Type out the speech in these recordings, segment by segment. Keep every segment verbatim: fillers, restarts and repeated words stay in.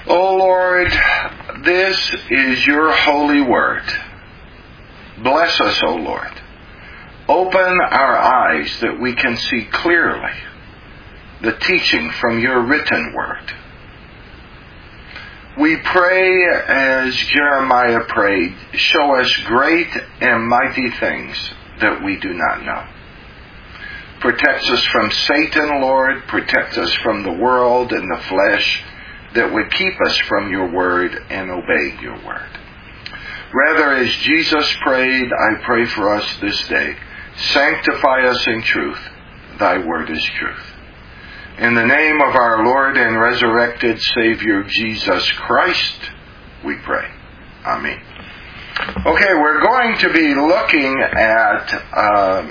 O Lord, this is your holy word. Bless us, O Lord. Open our eyes that we can see clearly the teaching from your written word. We pray as Jeremiah prayed, show us great and mighty things that we do not know. Protect us from Satan, Lord. Protect us from the world and the flesh that would keep us from your word and obeying your word. Rather, as Jesus prayed, I pray for us this day. Sanctify us in truth. Thy word is truth. In the name of our Lord and resurrected Savior, Jesus Christ, we pray. Amen. Okay, we're going to be looking at uh,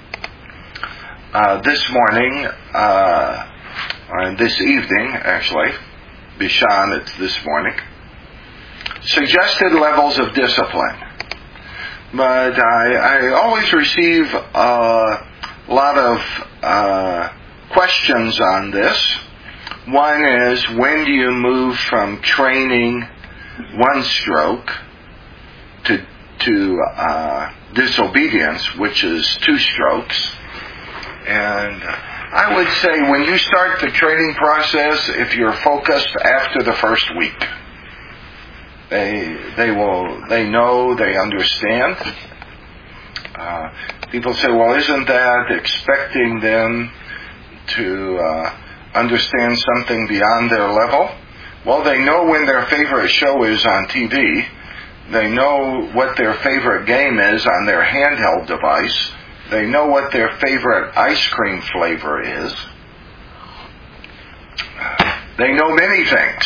uh, this morning, uh, or this evening, actually, Bishan, it's this morning, suggested levels of discipline. But I, I always receive a lot of uh, questions on this. One is, when do you move from training one stroke to to uh, disobedience, which is two strokes? And I would say when you start the training process, if you're focused after the first week, they they will they know, they understand. Uh, people say, well, isn't that expecting them to uh, understand something beyond their level? Well, they know when their favorite show is on T V. They know what their favorite game is on their handheld device. They know what their favorite ice cream flavor is. They know many things.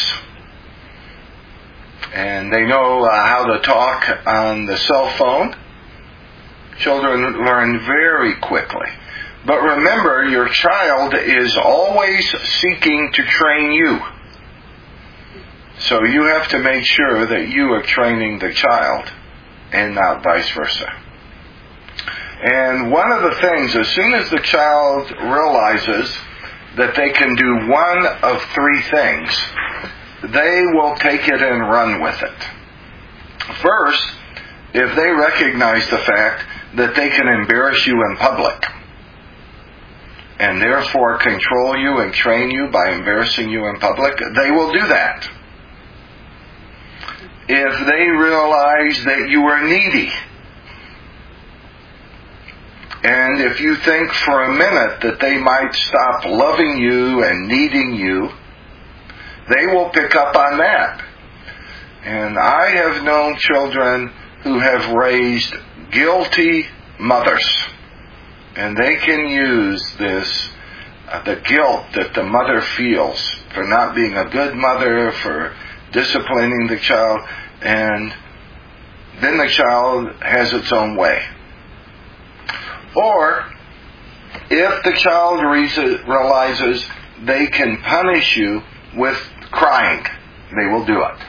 And they know uh, how to talk on the cell phone. Children learn very quickly. But remember, your child is always seeking to train you. So you have to make sure that you are training the child and not vice versa. And one of the things, as soon as the child realizes that they can do one of three things, they will take it and run with it. First, if they recognize the fact that they can embarrass you in public, and therefore control you and train you by embarrassing you in public, they will do that. If they realize that you are needy, and if you think for a minute that they might stop loving you and needing you, they will pick up on that. And I have known children who have raised guilty mothers. And they can use this, uh, the guilt that the mother feels for not being a good mother, for disciplining the child, and then the child has its own way. Or, if the child re- realizes they can punish you with crying, they will do it.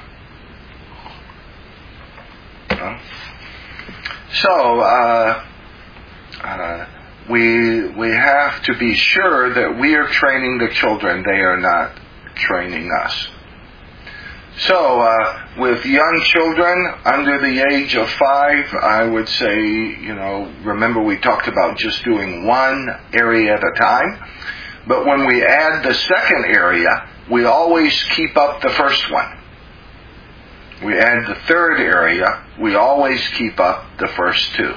Uh, so, uh, uh, We we have to be sure that we are training the children. They are not training us. So, uh, with young children under the age of five, I would say, you know, remember we talked about just doing one area at a time. But when we add the second area, we always keep up the first one. We add the third area, we always keep up the first two.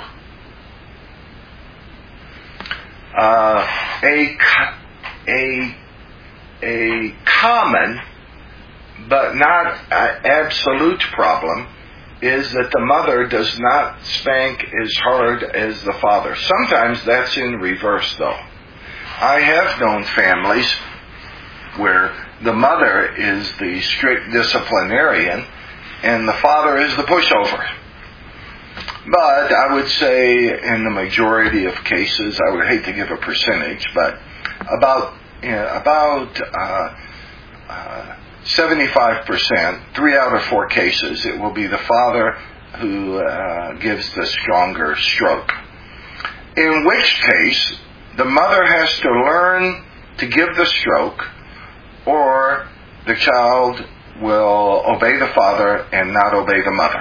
Uh, a, a, a common but not an absolute problem is that the mother does not spank as hard as the father. Sometimes that's in reverse, though. I have known families where the mother is the strict disciplinarian and the father is the pushover. But I would say in the majority of cases, I would hate to give a percentage, but about you know, about uh, uh, seventy-five percent, three out of four cases, it will be the father who uh, gives the stronger stroke. In which case, the mother has to learn to give the stroke, or the child will obey the father and not obey the mother.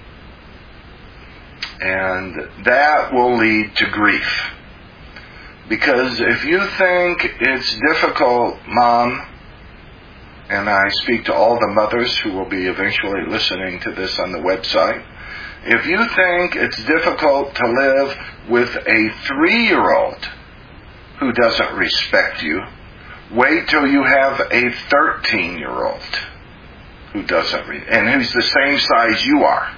And that will lead to grief. Because if you think it's difficult, Mom, and I speak to all the mothers who will be eventually listening to this on the website, if you think it's difficult to live with a three-year-old who doesn't respect you, wait till you have a thirteen-year-old who doesn't re- and who's the same size you are.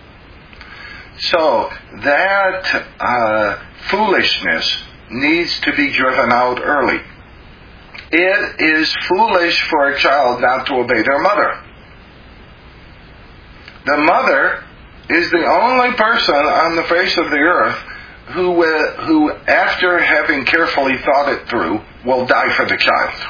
So that uh, foolishness needs to be driven out early. It is foolish for a child not to obey their mother. The mother is the only person on the face of the earth who, uh, who, after having carefully thought it through, will die for the child.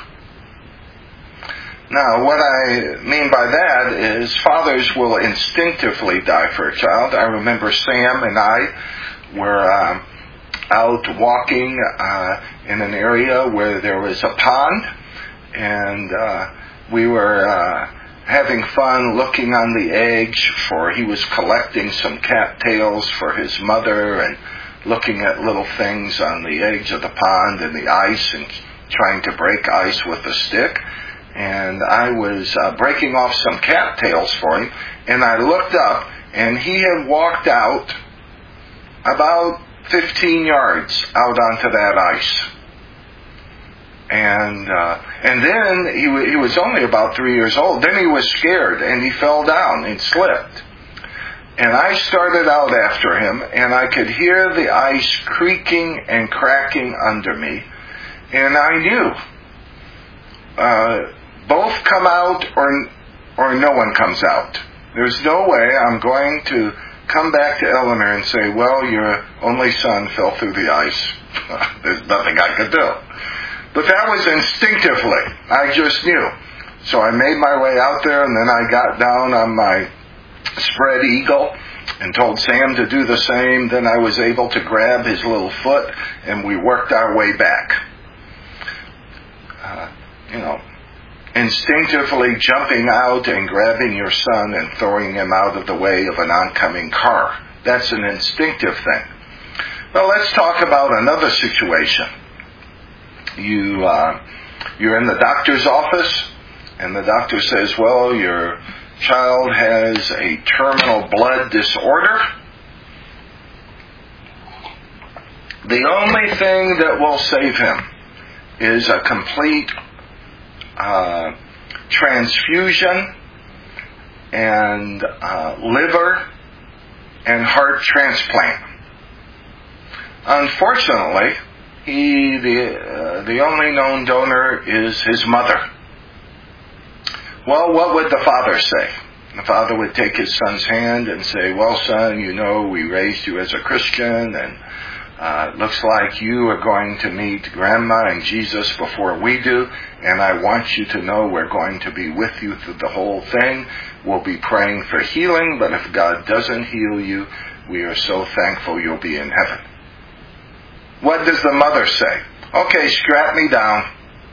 Now, what I mean by that is fathers will instinctively die for a child. I remember Sam and I were um, out walking uh, in an area where there was a pond, and uh, we were uh, having fun looking on the edge for, he was collecting some cattails for his mother and looking at little things on the edge of the pond and the ice and trying to break ice with a stick. And I was uh, breaking off some cattails for him, and I looked up, and he had walked out about fifteen yards out onto that ice. And uh, and then he, w- he was only about three years old. Then he was scared, and he fell down and slipped. And I started out after him, and I could hear the ice creaking and cracking under me. And I knew, uh, both come out or or no one comes out. There's no way I'm going to come back to Eleanor and say, well, your only son fell through the ice. There's nothing I could do. But that was instinctively. I just knew. So I made my way out there, and then I got down on my spread eagle and told Sam to do the same. Then I was able to grab his little foot, and we worked our way back. Uh, you know, instinctively jumping out and grabbing your son and throwing him out of the way of an oncoming car. That's an instinctive thing. Well, let's talk about another situation. You, uh, you're in the doctor's office, and the doctor says, well, your child has a terminal blood disorder. The only thing that will save him is a complete uh, transfusion and uh, liver and heart transplant. Unfortunately, he the uh, the only known donor is his mother. Well, what would the father say? The father would take his son's hand and say, well, son, you know, we raised you as a Christian, and uh, it looks like you are going to meet Grandma and Jesus before we do, and I want you to know we're going to be with you through the whole thing. We'll be praying for healing, but if God doesn't heal you, we are so thankful you'll be in heaven. What does the mother say? Okay, strap me down.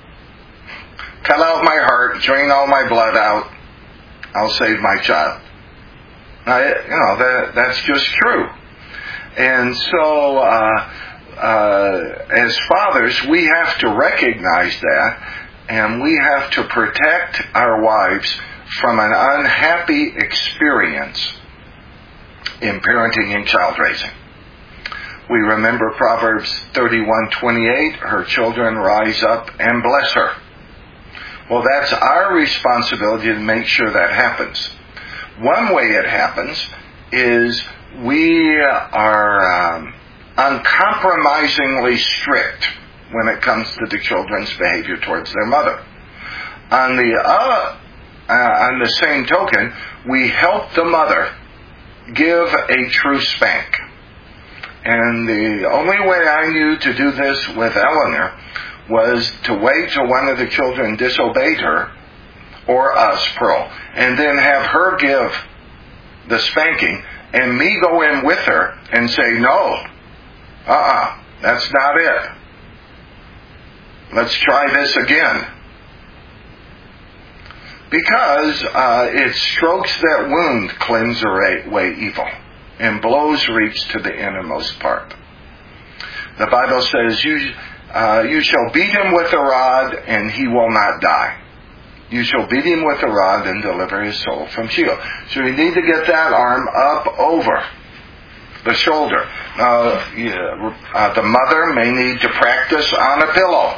Cut out my heart, drain all my blood out. I'll save my child. Now, you know, that, that's just true. And so, uh, uh, as fathers, we have to recognize that, and we have to protect our wives from an unhappy experience in parenting and child raising. We remember Proverbs thirty-one twenty-eight, her children rise up and bless her. Well, that's our responsibility to make sure that happens. One way it happens is we are um, uncompromisingly strict when it comes to the children's behavior towards their mother. On the uh, uh, on the same token, we help the mother give a true spank. And the only way I knew to do this with Eleanor was to wait till one of the children disobeyed her, or us, Pearl, and then have her give the spanking, and me go in with her and say, no, uh-uh, that's not it. Let's try this again. Because uh, it strokes that wound, cleanse away evil, and blows reach to the innermost part. The Bible says, you, uh, you shall beat him with a rod, and he will not die. You shall beat him with a rod and deliver his soul from Sheol. So you need to get that arm up over the shoulder. Now, yeah, uh, the mother may need to practice on a pillow.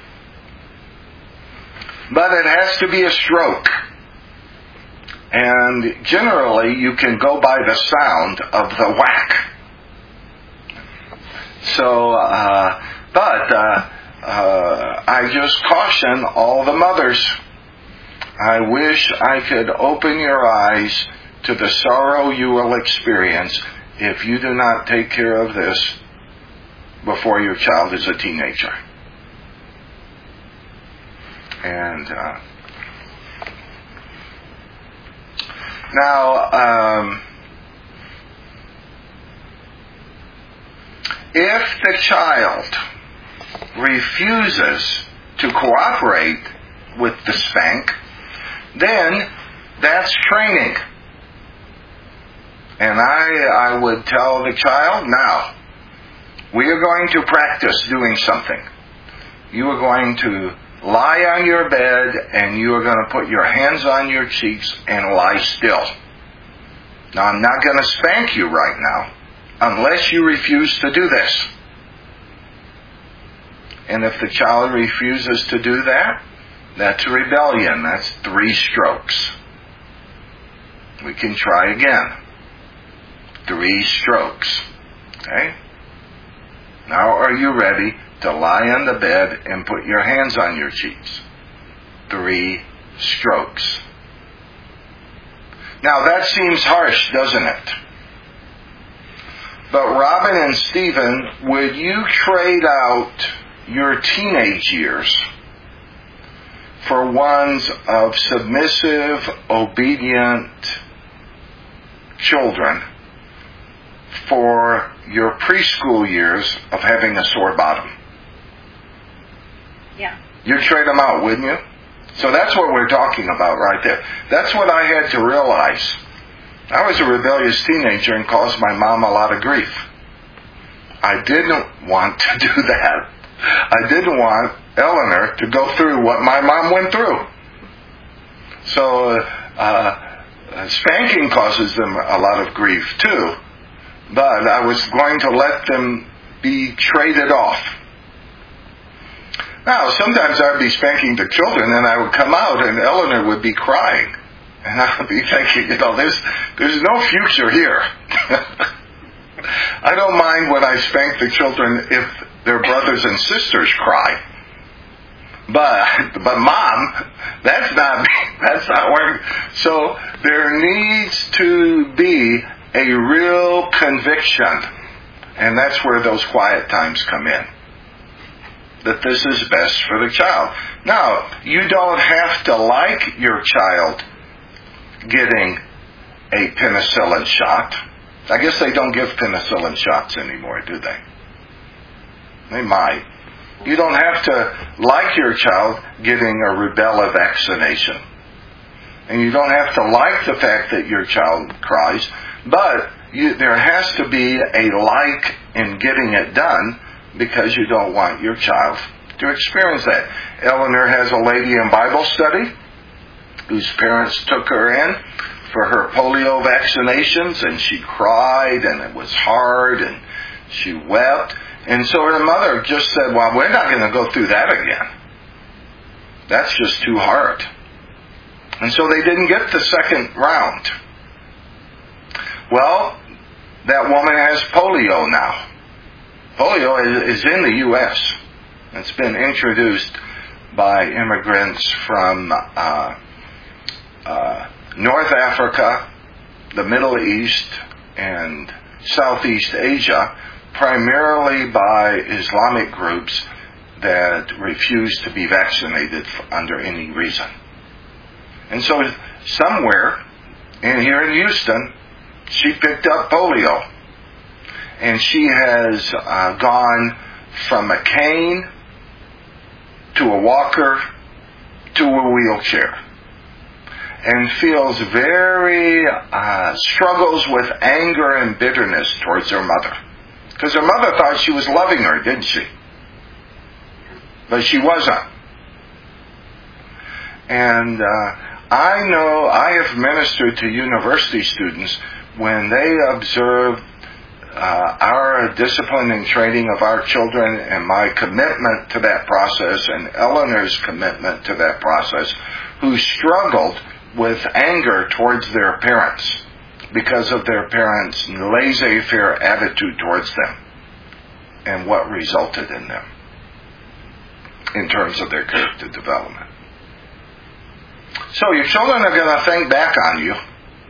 But it has to be a stroke. And generally, you can go by the sound of the whack. So, uh, but uh, uh, I just caution all the mothers. I wish I could open your eyes to the sorrow you will experience if you do not take care of this before your child is a teenager. And uh, now, um, if the child refuses to cooperate with the spank, then that's training. And I, I would tell the child, now, we are going to practice doing something. You are going to lie on your bed, and you are going to put your hands on your cheeks and lie still. Now, I'm not going to spank you right now, unless you refuse to do this. And if the child refuses to do that, that's a rebellion. That's three strokes. We can try again. Three strokes. Okay? Now are you ready to lie on the bed and put your hands on your cheeks? Three strokes. Now that seems harsh, doesn't it? But Robin and Stephen, would you trade out your teenage years for ones of submissive, obedient children for your preschool years of having a sore bottom? Yeah. You'd trade them out, wouldn't you? So that's what we're talking about right there. That's what I had to realize. I was a rebellious teenager and caused my mom a lot of grief. I didn't want to do that. I didn't want Eleanor to go through what my mom went through. So uh, uh, spanking causes them a lot of grief too. But I was going to let them be traded off. Now, sometimes I'd be spanking the children and I would come out and Eleanor would be crying. And I would be thinking, you know, there's, there's no future here. I don't mind when I spank the children if their brothers and sisters cry. But, but mom, that's not, that's not working. So there needs to be a real conviction. And that's where those quiet times come in. That this is best for the child. Now, you don't have to like your child getting a penicillin shot. I guess they don't give penicillin shots anymore, do they? They might. You don't have to like your child getting a rubella vaccination. And you don't have to like the fact that your child cries. But you, there has to be a like in getting it done because you don't want your child to experience that. Eleanor has a lady in Bible study whose parents took her in for her polio vaccinations, and she cried, and it was hard, and she wept. And so her mother just said, well, we're not going to go through that again. That's just too hard. And so they didn't get the second round. Well, that woman has polio now. Polio is, is in the U S It's been introduced by immigrants from uh, uh, North Africa, the Middle East, and Southeast Asia, primarily by Islamic groups that refuse to be vaccinated under any reason. And so somewhere in here in Houston, she picked up polio. And she has uh, gone from a cane to a walker to a wheelchair. and feels very, uh, struggles with anger and bitterness towards her mother. Because her mother thought she was loving her, didn't she? But she wasn't. And uh, I know I have ministered to university students when they observe uh, our discipline and training of our children and my commitment to that process and Eleanor's commitment to that process, who struggled with anger towards their parents because of their parents' laissez-faire attitude towards them and what resulted in them in terms of their character development. So your children are going to think back on you.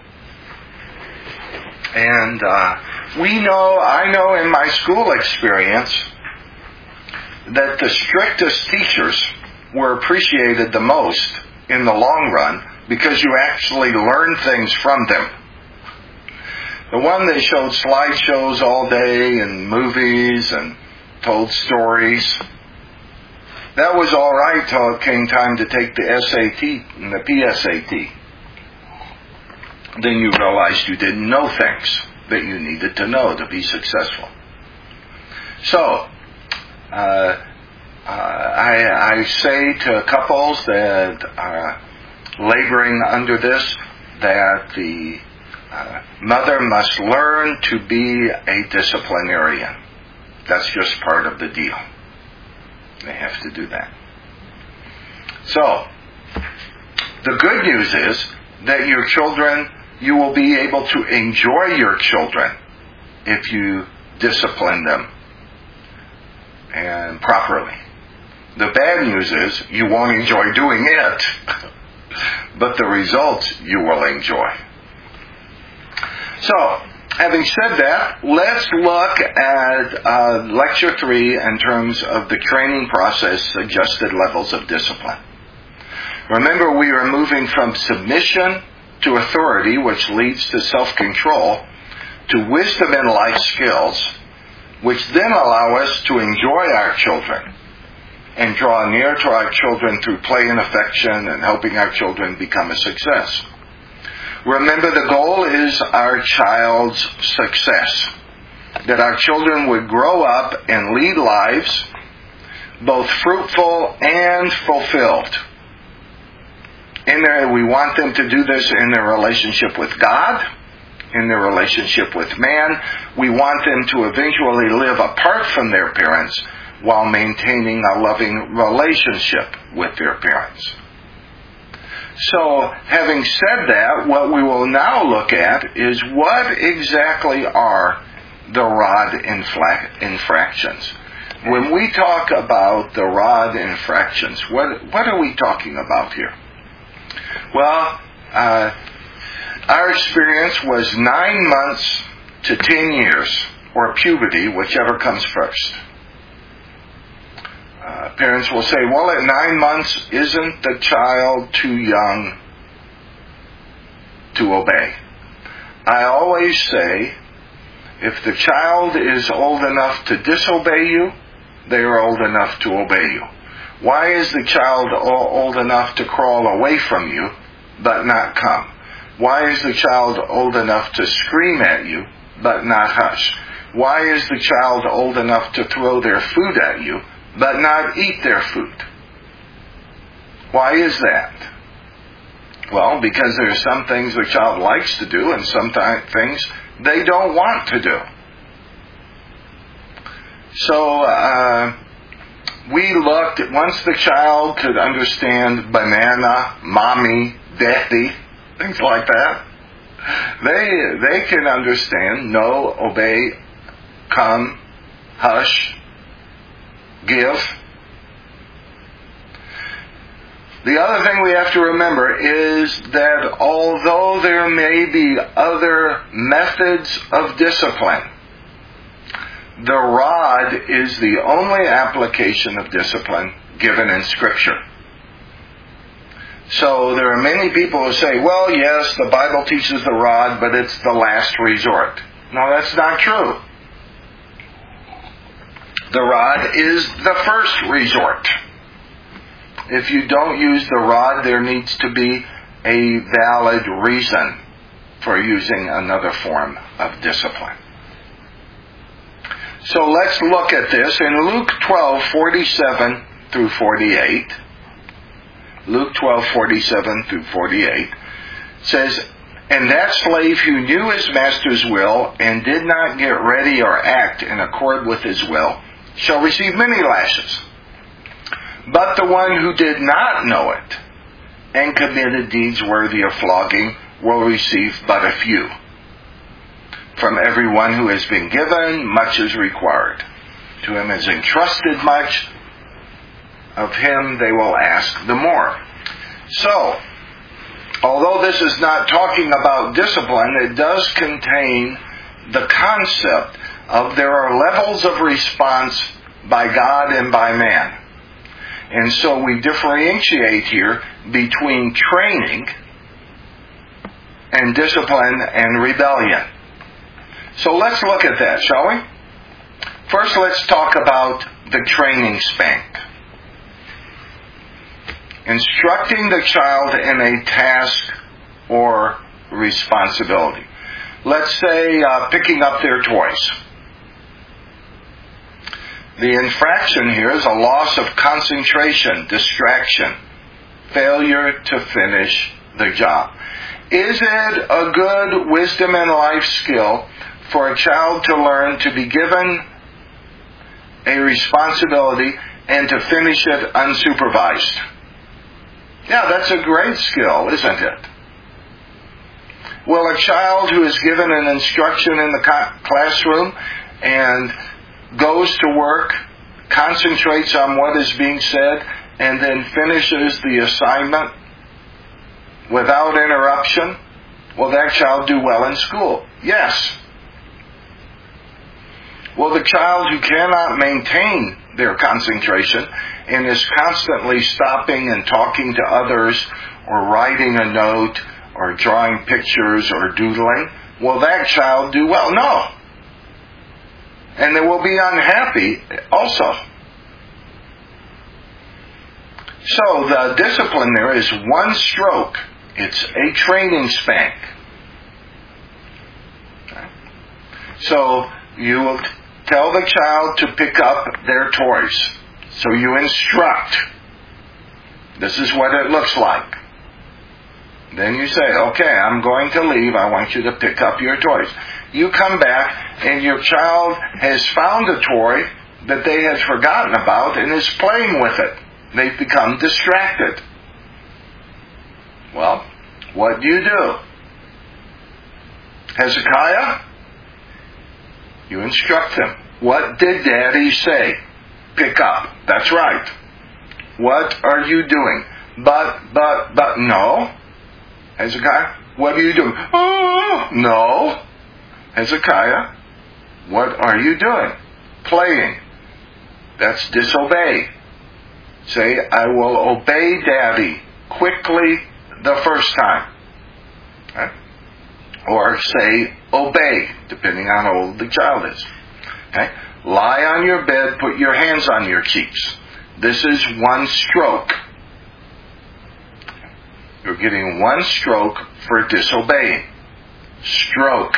And uh, we know, I know in my school experience, that the strictest teachers were appreciated the most in the long run because you actually learned things from them. The one that showed slideshows all day and movies and told stories, that was all right till it came time to take the S A T and the P S A T. Then you realized you didn't know things that you needed to know to be successful. So, uh, uh, I, I say to couples that are laboring under this that the uh, mother must learn to be a disciplinarian. That's just part of the deal. They have to do that. So, the good news is that your children, you will be able to enjoy your children if you discipline them and properly. The bad news is you won't enjoy doing it, but the results you will enjoy. So, having said that, let's look at uh, lecture three in terms of the training process, suggested levels of discipline. Remember, we are moving from submission to authority, which leads to self-control, to wisdom and life skills, which then allow us to enjoy our children and draw near to our children through play and affection and helping our children become a success. Remember, the goal is our child's success, that our children would grow up and lead lives both fruitful and fulfilled. In their, we want them to do this in their relationship with God, in their relationship with man. We want them to eventually live apart from their parents while maintaining a loving relationship with their parents. So, having said that, what we will now look at is what exactly are the rod infla- infractions. When we talk about the rod infractions, what, what are we talking about here? Well, uh, our experience was nine months to ten years, or puberty, whichever comes first. Uh, parents will say, well, at nine months, isn't the child too young to obey? I always say, if the child is old enough to disobey you, they are old enough to obey you. Why is the child old enough to crawl away from you, but not come? Why is the child old enough to scream at you, but not hush? Why is the child old enough to throw their food at you, but not eat their food? Why is that? Well, because there are some things the child likes to do and some things they don't want to do. So, uh, we looked at, once the child could understand banana, mommy, daddy, things like that, they, they can understand no, obey, come, hush, give. The other thing we have to remember is that although there may be other methods of discipline, the rod is the only application of discipline given in Scripture. So there are many people who say, well, yes, the Bible teaches the rod, but it's the last resort. No, that's not true. The rod is the first resort. If you don't use the rod, there needs to be a valid reason for using another form of discipline. So let's look at this in Luke twelve, forty-seven through forty-eight. Luke twelve, forty-seven through forty-eight says, "And that slave who knew his master's will and did not get ready or act in accord with his will shall receive many lashes. But the one who did not know it and committed deeds worthy of flogging will receive but a few. From everyone who has been given, much is required. To him is entrusted much. Of him they will ask the more." So, although this is not talking about discipline, it does contain the concept of there are levels of response by God and by man. And so we differentiate here between training and discipline and rebellion. So let's look at that, shall we? First, let's talk about the training spank. Instructing the child in a task or responsibility. Let's say uh, picking up their toys. The infraction here is a loss of concentration, distraction, failure to finish the job. Is it a good wisdom and life skill for a child to learn to be given a responsibility and to finish it unsupervised? Yeah, that's a great skill, isn't it? Will a child who is given an instruction in the classroom and goes to work, concentrates on what is being said, and then finishes the assignment without interruption, will that child do well in school? Yes. Will the child who cannot maintain their concentration and is constantly stopping and talking to others or writing a note or drawing pictures or doodling, will that child do well? No. And they will be unhappy also. So the discipline there is one stroke. It's a training spank. Okay. So you will tell the child to pick up their toys. So you instruct. This is what it looks like. Then you say, okay, I'm going to leave. I want you to pick up your toys. You come back and your child has found a toy that they had forgotten about and is playing with it. They've become distracted. Well, what do you do? Hezekiah? You instruct him. What did Daddy say? Pick up. That's right. What are you doing? But, but, but, no. Hezekiah, what are you doing? Oh, no. Hezekiah, what are you doing? Playing. That's disobey. Say, I will obey Daddy quickly the first time. Okay? Or say, obey, depending on how old the child is. Okay? Lie on your bed, put your hands on your cheeks. This is one stroke. You're getting one stroke for disobeying. Stroke.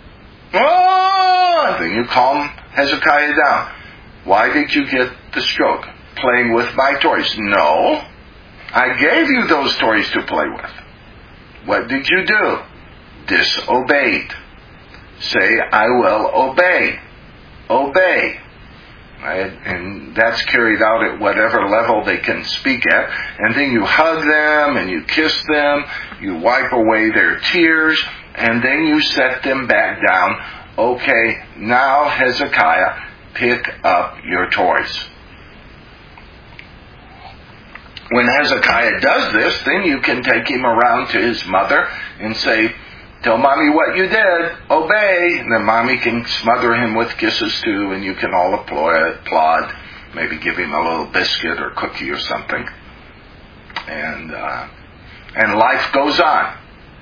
Oh! Then you calm Hezekiah down. Why did you get the stroke? Playing with my toys. No. I gave you those toys to play with. What did you do? Disobeyed. Say, I will obey. Obey. Right? And that's carried out at whatever level they can speak at. And then you hug them and you kiss them. You wipe away their tears. And then you set them back down. Okay, now Hezekiah, pick up your toys. When Hezekiah does this, then you can take him around to his mother and say, tell mommy what you did, obey. And then mommy can smother him with kisses too, and you can all applaud, maybe give him a little biscuit or cookie or something. And, uh, and life goes on.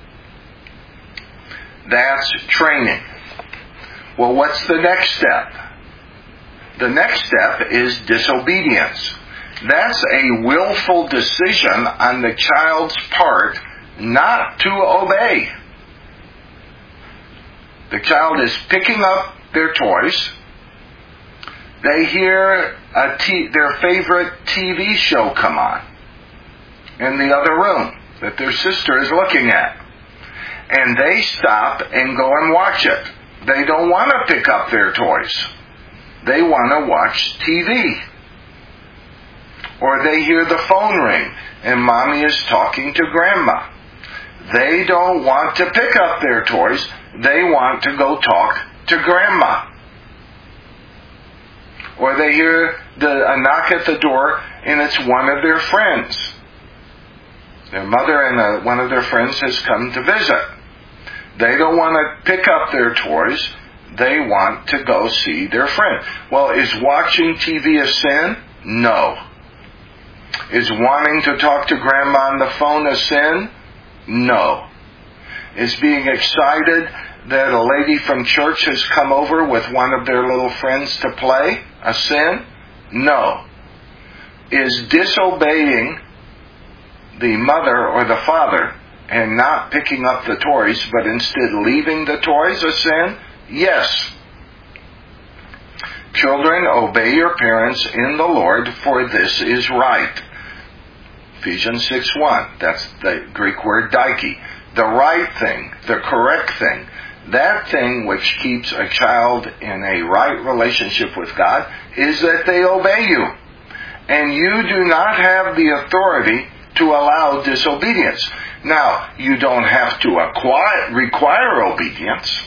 That's training. Well, what's the next step? The next step is disobedience. That's a willful decision on the child's part not to obey. The child is picking up their toys. They hear a t- their favorite T V show come on in the other room that their sister is looking at. And they stop and go and watch it. They don't want to pick up their toys. They want to watch T V. Or they hear the phone ring and mommy is talking to grandma. They don't want to pick up their toys. They want to go talk to grandma. Or they hear the, a knock at the door and it's one of their friends. Their mother and a, one of their friends has come to visit. They don't want to pick up their toys. They want to go see their friend. Well, is watching T V a sin? No. Is wanting to talk to grandma on the phone a sin? No. Is being excited that a lady from church has come over with one of their little friends to play a sin? No. Is disobeying the mother or the father and not picking up the toys, but instead leaving the toys a sin? Yes. Children, obey your parents in the Lord, for this is right. Ephesians six one. That's the Greek word daiki. The right thing, the correct thing. That thing which keeps a child in a right relationship with God is that they obey you. And you do not have the authority to allow disobedience. Now, you don't have to acquire, require obedience.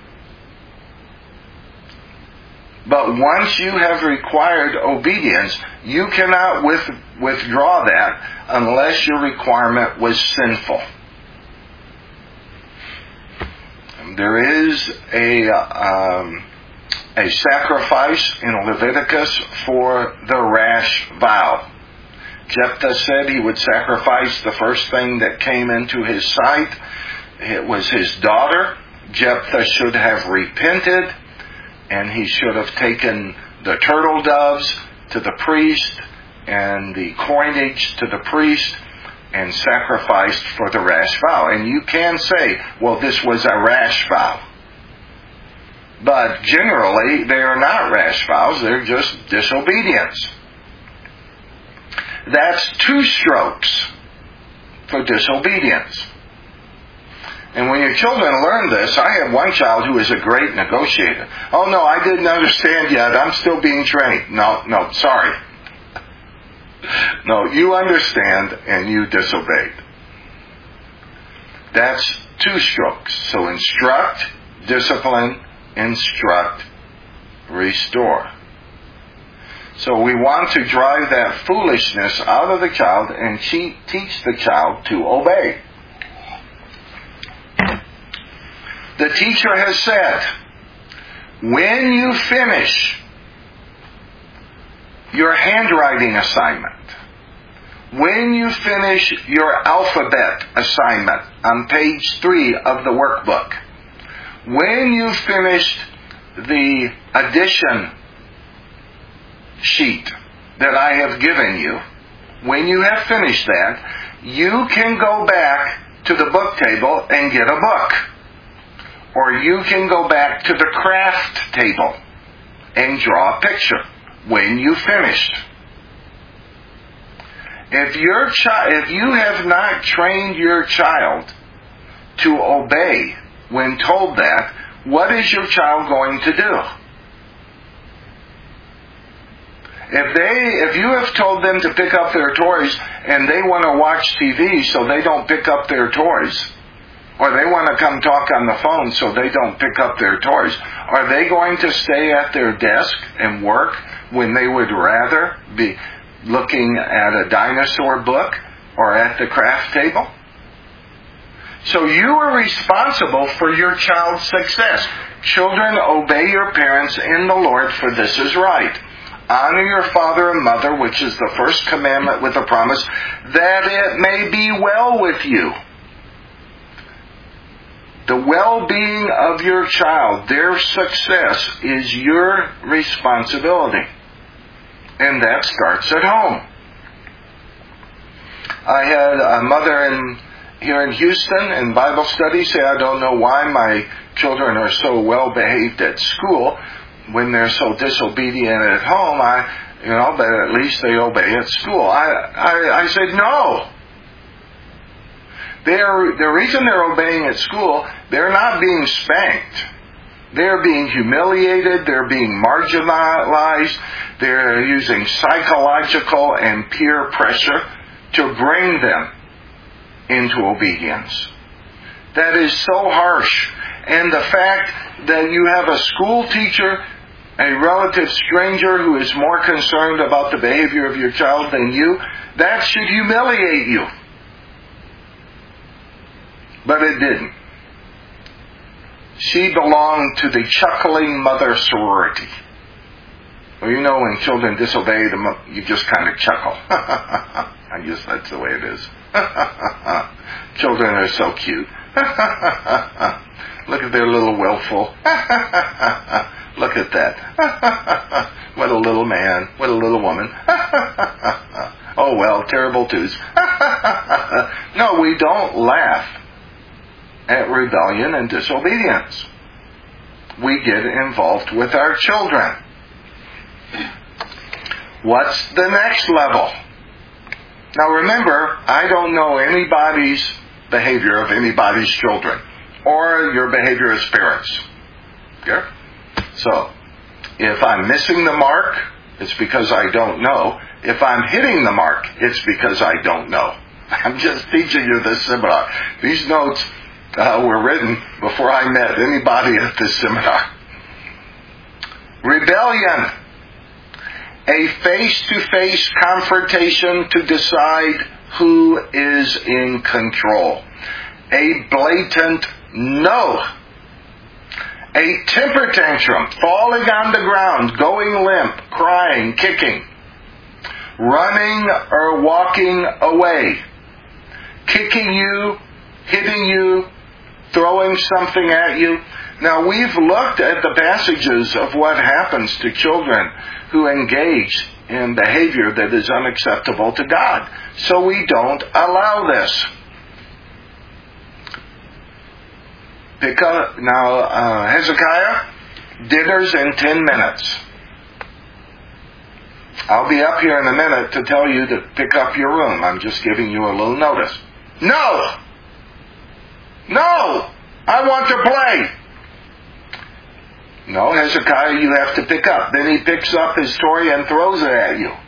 But once you have required obedience, you cannot with, withdraw that unless your requirement was sinful. There is a um, a sacrifice in Leviticus for the rash vow. Jephthah said he would sacrifice the first thing that came into his sight. It was his daughter. Jephthah should have repented, and he should have taken the turtle doves to the priest and the coinage to the priest and sacrificed for the rash vow. And you can say, well, this was a rash vow. But generally, they are not rash vows. They're just disobedience. That's two strokes for disobedience. And when your children learn this, I have one child who is a great negotiator. Oh, no, I didn't understand yet. I'm still being trained. No, no, sorry. No, you understand and you disobeyed. That's two strokes. So instruct, discipline, instruct, restore. So we want to drive that foolishness out of the child and teach the child to obey. The teacher has said, when you finish your handwriting assignment, when you finish your alphabet assignment on page three of the workbook, when you finished the addition sheet that I have given you, when you have finished that, you can go back to the book table and get a book. Or you can go back to the craft table and draw a picture when you finished. If your child, if you have not trained your child to obey when told that, what is your child going to do? If they, if you have told them to pick up their toys and they want to watch T V so they don't pick up their toys, or they want to come talk on the phone so they don't pick up their toys, are they going to stay at their desk and work when they would rather be looking at a dinosaur book or at the craft table? So you are responsible for your child's success. Children, obey your parents in the Lord, for this is right. Honor your father and mother, which is the first commandment with a promise, that it may be well with you. The well-being of your child, their success, is your responsibility. And that starts at home. I had a mother in, here in Houston in Bible study say, I don't know why my children are so well behaved at school when they're so disobedient at home. I, you know, but at least they obey at school. I, I, I said, no. They're, the reason they're obeying at school, they're not being spanked. They're being humiliated. They're being marginalized. They're using psychological and peer pressure to bring them into obedience. That is so harsh. And the fact that you have a school teacher, a relative stranger who is more concerned about the behavior of your child than you, that should humiliate you. But it didn't. She belonged to the chuckling mother sorority. Well, you know when children disobey them, you just kind of chuckle. I guess that's the way it is. Children are so cute. Look at their little willful. Look at that. What a little man. What a little woman. Oh well, terrible twos. No, we don't laugh at rebellion and disobedience. We get involved with our children. What's the next level? Now remember, I don't know anybody's behavior of anybody's children or your behavior as parents. Okay? So, if I'm missing the mark, it's because I don't know. If I'm hitting the mark, it's because I don't know. I'm just teaching you this seminar. These notes uh, were written before I met anybody at this seminar. Rebellion. A face-to-face confrontation to decide who is in control. A blatant no. A temper tantrum, falling on the ground, going limp, crying, kicking, running or walking away, kicking you, hitting you, throwing something at you. Now we've looked at the passages of what happens to children who engage in behavior that is unacceptable to God. So we don't allow this. Because, now, uh, Hezekiah, dinner's in ten minutes. I'll be up here in a minute to tell you to pick up your room. I'm just giving you a little notice. No! No! I want to play! No, Hezekiah, you have to pick up. Then he picks up his Torah and throws it at you.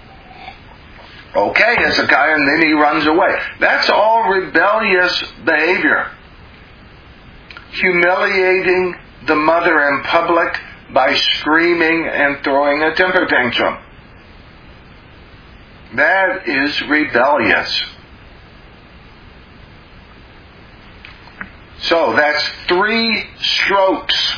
Okay, Hezekiah, and then he runs away. That's all rebellious behavior. Humiliating the mother in public by screaming and throwing a temper tantrum. That is rebellious. So that's three strokes.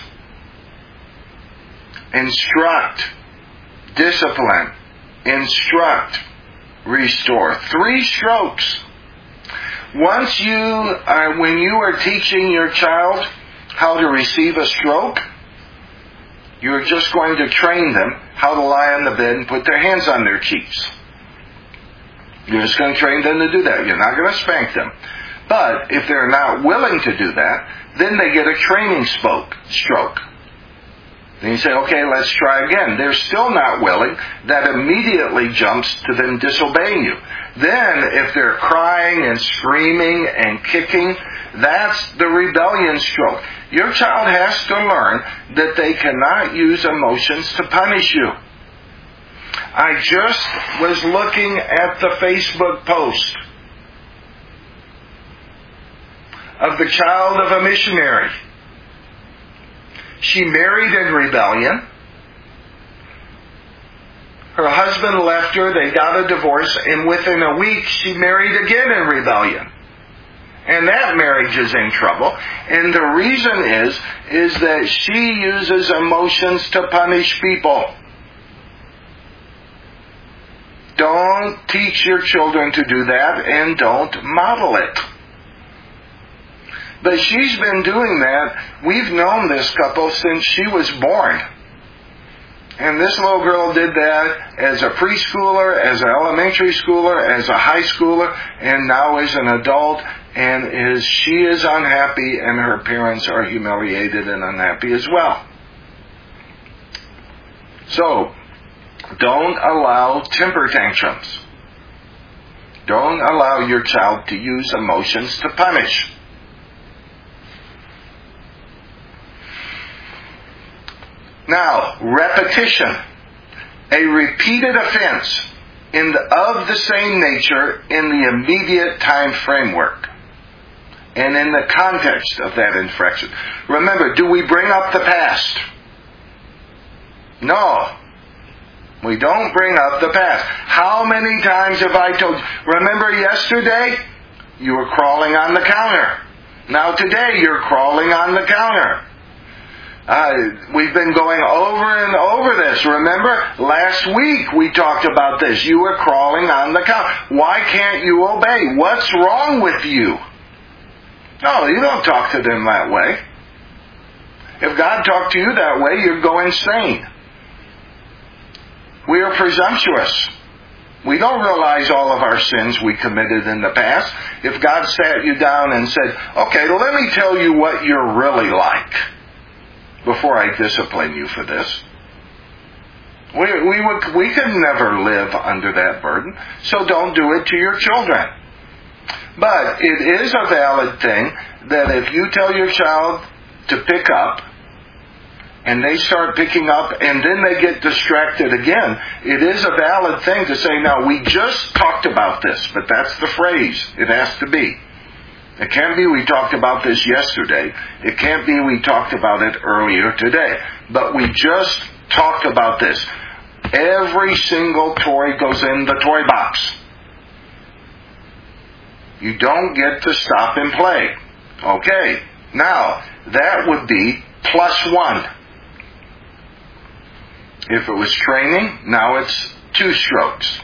Instruct, discipline, instruct, restore. Three strokes. Once you are, when you are teaching your child how to receive a stroke, you're just going to train them how to lie on the bed and put their hands on their cheeks. You're just going to train them to do that. You're not going to spank them. But if they're not willing to do that, then they get a training spoke, stroke. Then you say, okay, let's try again. They're still not willing. That immediately jumps to them disobeying you. Then, if they're crying and screaming and kicking, that's the rebellion stroke. Your child has to learn that they cannot use emotions to punish you. I just was looking at the Facebook post of the child of a missionary. She married in rebellion. Her husband left her, they got a divorce, and within a week she married again in rebellion. And that marriage is in trouble. And the reason is, is that she uses emotions to punish people. Don't teach your children to do that, and don't model it. But she's been doing that. We've known this couple since she was born. And this little girl did that as a preschooler, as an elementary schooler, as a high schooler, and now as an adult. and is she is unhappy, and her parents are humiliated and unhappy as well. So, don't allow temper tantrums. Don't allow your child to use emotions to punish. Now, repetition. A repeated offense in the, of the same nature in the immediate time framework and in the context of that infraction. Remember, do we bring up the past? No. We don't bring up the past. How many times have I told you? Remember yesterday? You were crawling on the counter. Now today you're crawling on the counter. Uh, we've been going over and over this. Remember? Last week we talked about this. You were crawling on the counter. Why can't you obey? What's wrong with you? No, you don't talk to them that way. If God talked to you that way, you'd go insane. We are presumptuous. We don't realize all of our sins we committed in the past. If God sat you down and said, okay, let me tell you what you're really like before I discipline you for this. We, we, would, we could never live under that burden, so don't do it to your children. But it is a valid thing that if you tell your child to pick up, and they start picking up, and then they get distracted again, it is a valid thing to say, now, we just talked about this, but that's the phrase. It has to be. It can't be we talked about this yesterday. It can't be we talked about it earlier today. But we just talked about this. Every single toy goes in the toy box. You don't get to stop and play. Okay. Now, that would be plus one. If it was training, now it's two strokes.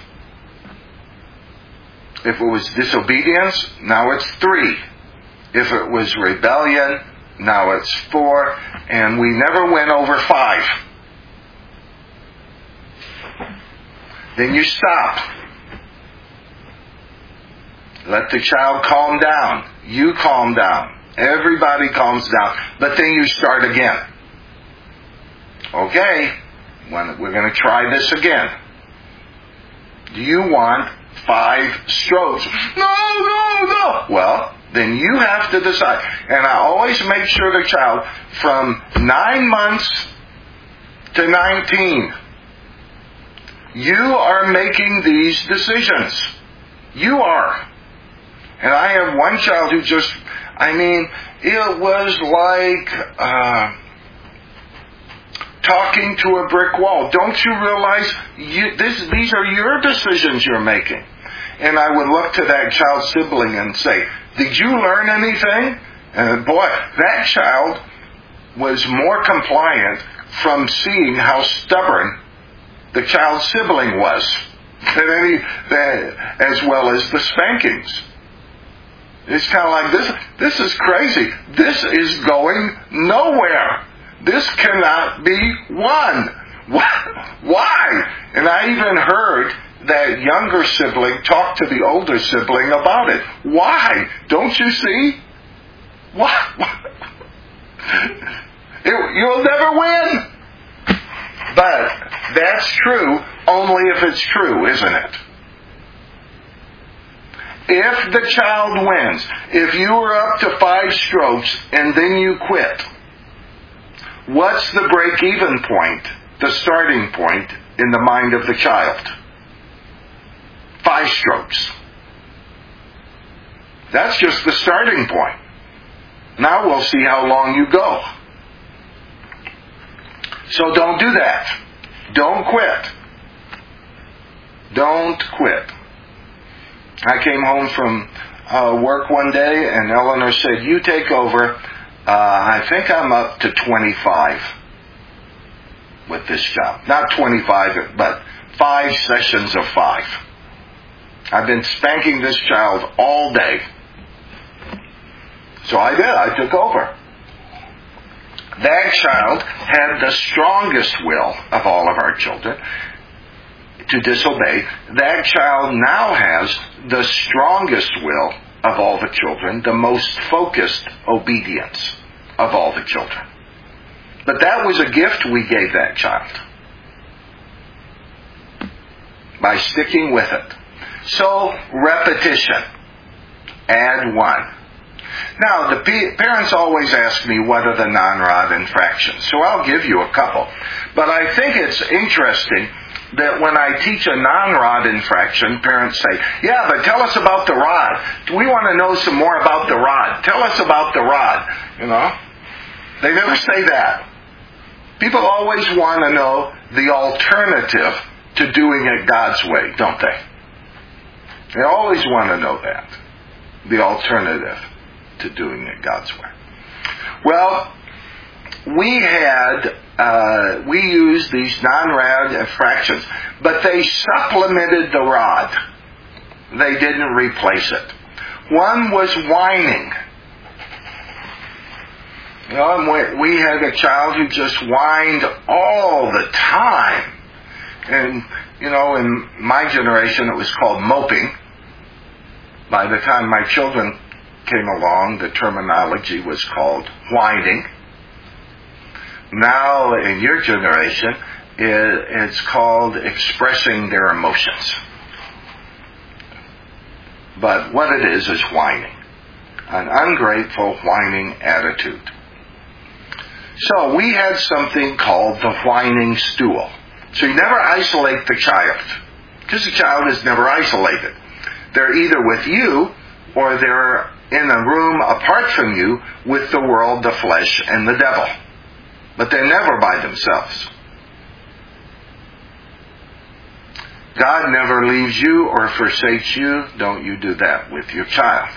If it was disobedience, now it's three. If it was rebellion, now it's four. And we never went over five. Then you stop. Let the child calm down. You calm down. Everybody calms down. But then you start again. Okay. When we're going to try this again. Do you want five strokes? No, no, no. Well, then you have to decide. And I always make sure the child from nine months to nineteen, you are making these decisions. You are. And I have one child who just, I mean, it was like uh, talking to a brick wall. Don't you realize you, this, these are your decisions you're making? And I would look to that child's sibling and say, did you learn anything? And boy, that child was more compliant from seeing how stubborn the child's sibling was, than any, than, as well as the spankings. It's kind of like, this, this is crazy. This is going nowhere. This cannot be won. Why? And I even heard that younger sibling talk to the older sibling about it. Why? Don't you see? Why? It, you'll never win. But that's true only if it's true, isn't it? If the child wins, if you are up to five strokes and then you quit, what's the break-even point, the starting point in the mind of the child? Five strokes. That's just the starting point. Now we'll see how long you go. So don't do that. Don't quit. Don't quit. I came home from uh, work one day and Eleanor said, you take over. Uh, I think I'm up to twenty-five with this job. Not twenty-five, but five sessions of five. I've been spanking this child all day. So I did. I took over. That child had the strongest will of all of our children to disobey. That child now has the strongest will of all the children, the most focused obedience of all the children. But that was a gift we gave that child by sticking with it. So, repetition. Add one. Now, the p- parents always ask me what are the non-rod infractions. So I'll give you a couple. But I think it's interesting that when I teach a non-rod infraction, parents say, yeah, but tell us about the rod. We want to know some more about the rod. Tell us about the rod. You know? They never say that. People always want to know the alternative to doing it God's way, don't they? They always want to know that. The alternative to doing it God's way. Well, we had, uh, we used these non-rod infractions, but they supplemented the rod. They didn't replace it. One was whining. You know, we had a child who just whined all the time. And, you know, in my generation it was called moping. By the time my children came along, the terminology was called whining. Now, in your generation, it's called expressing their emotions. But what it is is whining. An ungrateful, whining attitude. So we had something called the whining stool. So you never isolate the child, because the child is never isolated. They're either with you or they're in a room apart from you with the world, the flesh, and the devil. But they're never by themselves. God never leaves you or forsakes you. Don't you do that with your child.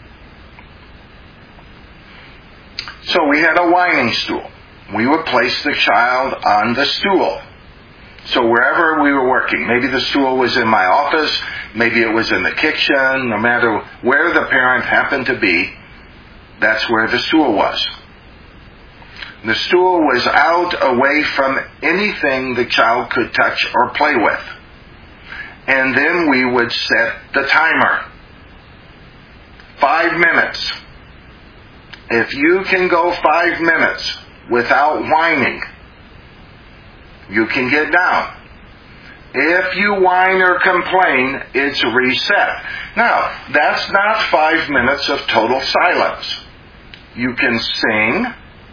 So we had a whining stool. We would place the child on the stool. So wherever we were working, maybe the stool was in my office, maybe it was in the kitchen, no matter where the parent happened to be, that's where the stool was. The stool was out away from anything the child could touch or play with. And then we would set the timer. Five minutes. If you can go five minutes without whining, you can get down. If you whine or complain, it's reset. Now, that's not five minutes of total silence. You can sing.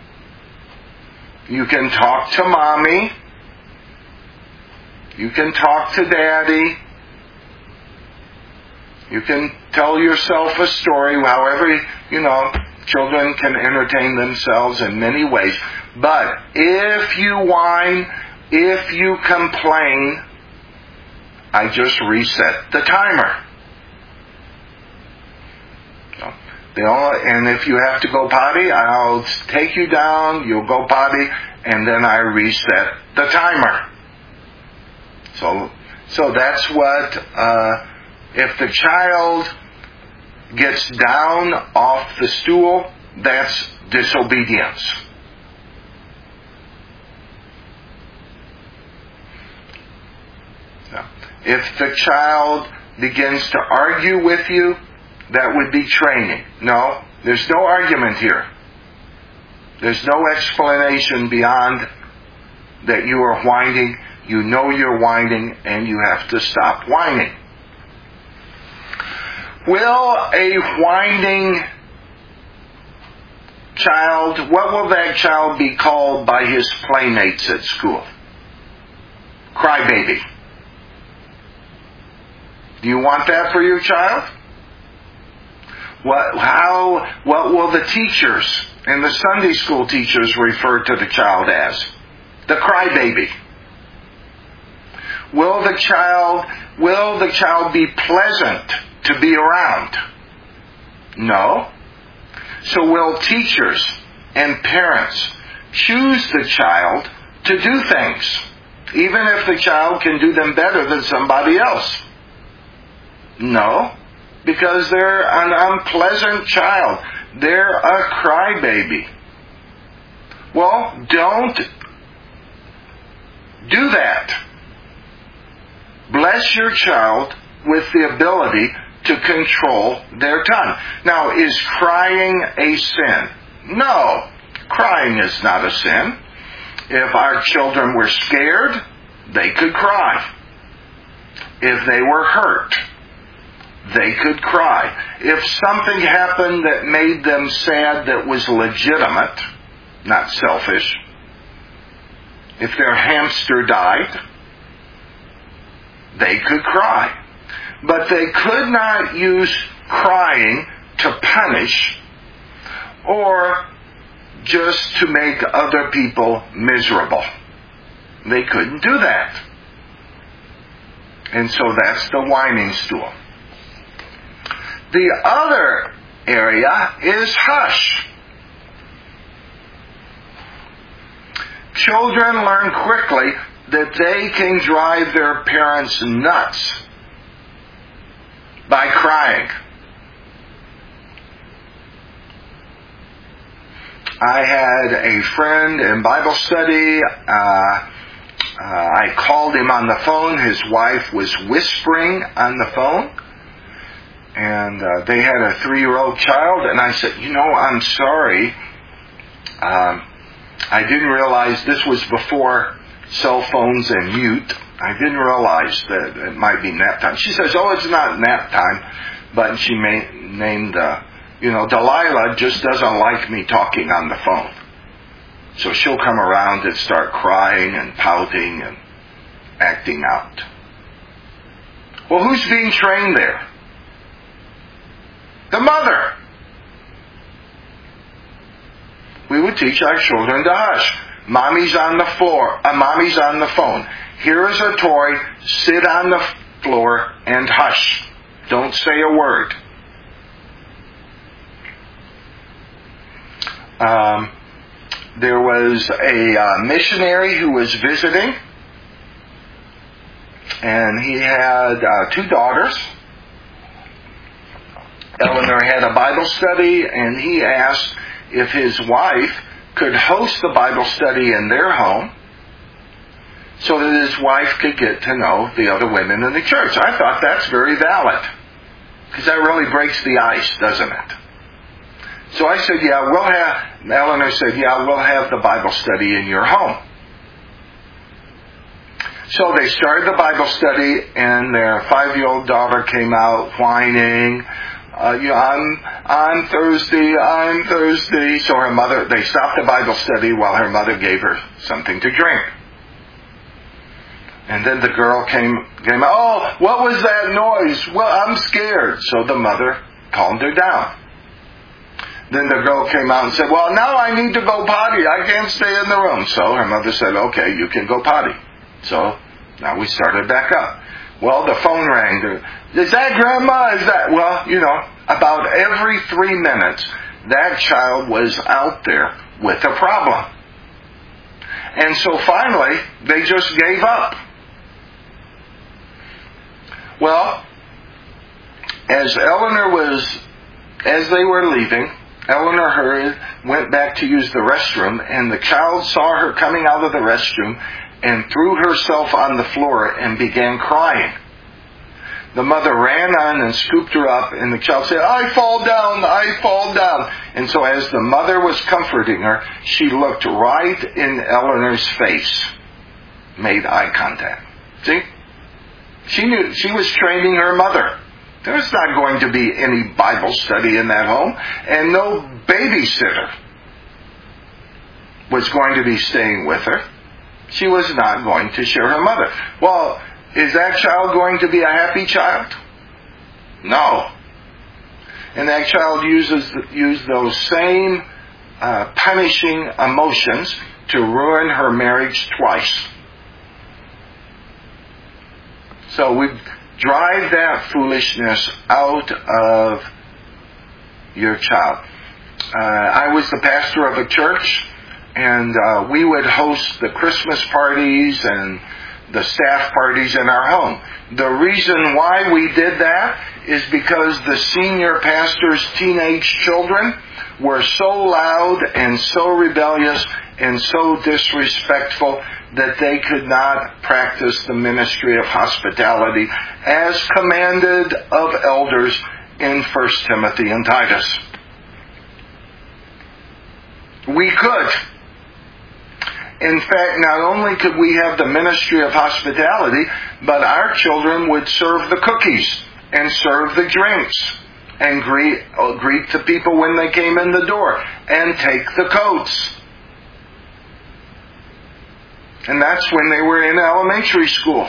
You can talk to mommy. You can talk to daddy. You can tell yourself a story, however, you know, children can entertain themselves in many ways. But if you whine, if you complain, I just reset the timer. And if you have to go potty, I'll take you down, you'll go potty, and then I reset the timer. So, so that's what, uh, if the child gets down off the stool, that's disobedience. If the child begins to argue with you, that would be training. No, there's no argument here. There's no explanation beyond that you are whining. You know you're whining, and you have to stop whining. Will a whining child, what will that child be called by his playmates at school? Crybaby. Do you want that for your child? What, how, what will the teachers and the Sunday school teachers refer to the child as? The crybaby. Will the child, will the child be pleasant to be around? No. So will teachers and parents choose the child to do things, even if the child can do them better than somebody else? No, because they're an unpleasant child. They're a crybaby. Well, don't do that. Bless your child with the ability to control their tongue. Now, is crying a sin? No, crying is not a sin. If our children were scared, they could cry. If they were hurt, they could cry. If something happened that made them sad that was legitimate, not selfish, if their hamster died, they could cry. But they could not use crying to punish or just to make other people miserable. They couldn't do that. And so that's the whining stool. The other area is hush. Children learn quickly that they can drive their parents nuts by crying. I had a friend in Bible study. Uh, uh, I called him on the phone. His wife was whispering on the phone. And uh, they had a three-year-old child. And I said, you know, I'm sorry. Um, I didn't realize this was before cell phones and mute. I didn't realize that it might be nap time. She says, oh, it's not nap time. But she may, named, uh, you know, Delilah just doesn't like me talking on the phone. So she'll come around and start crying and pouting and acting out. Well, who's being trained there? The mother. We would teach our children to hush. Mommy's on the floor. Uh, mommy's on the phone. Here is a toy. Sit on the floor and hush. Don't say a word. Um, there was a uh, missionary who was visiting, and he had uh, two daughters. Eleanor had a Bible study, and he asked if his wife could host the Bible study in their home so that his wife could get to know the other women in the church. I thought that's very valid, because that really breaks the ice, doesn't it? So I said, yeah, we'll have, Eleanor said, yeah, we'll have the Bible study in your home. So they started the Bible study, and their five-year-old daughter came out whining, uh, you know, I'm, I'm thirsty, I'm thirsty. So her mother, they stopped the Bible study while her mother gave her something to drink. And then the girl came, came out, oh, what was that noise? Well, I'm scared. So the mother calmed her down. Then the girl came out and said, well, now I need to go potty. I can't stay in the room. So her mother said, okay, you can go potty. So now we started back up. Well, the phone rang. Is that Grandma? Is that... Well, you know, about every three minutes, that child was out there with a problem. And so finally, they just gave up. Well, as Eleanor was... As they were leaving, Eleanor hurried, went back to use the restroom, and the child saw her coming out of the restroom and threw herself on the floor and began crying. The mother ran on and scooped her up, and the child said, I fall down, I fall down. And so as the mother was comforting her, she looked right in Eleanor's face, made eye contact. See? She knew, she was training her mother. There's not going to be any Bible study in that home, and no babysitter was going to be staying with her. She was not going to share her mother. Well, is that child going to be a happy child? No. And that child uses used those same uh, punishing emotions to ruin her marriage twice. So we drive that foolishness out of your child. Uh, I was the pastor of a church, and uh, we would host the Christmas parties and the staff parties in our home. The reason why we did that is because the senior pastor's teenage children were so loud and so rebellious and so disrespectful that they could not practice the ministry of hospitality as commanded of elders in First Timothy and Titus. We could. In fact, not only could we have the ministry of hospitality, but our children would serve the cookies and serve the drinks and greet, uh, greet the people when they came in the door and take the coats. And that's when they were in elementary school.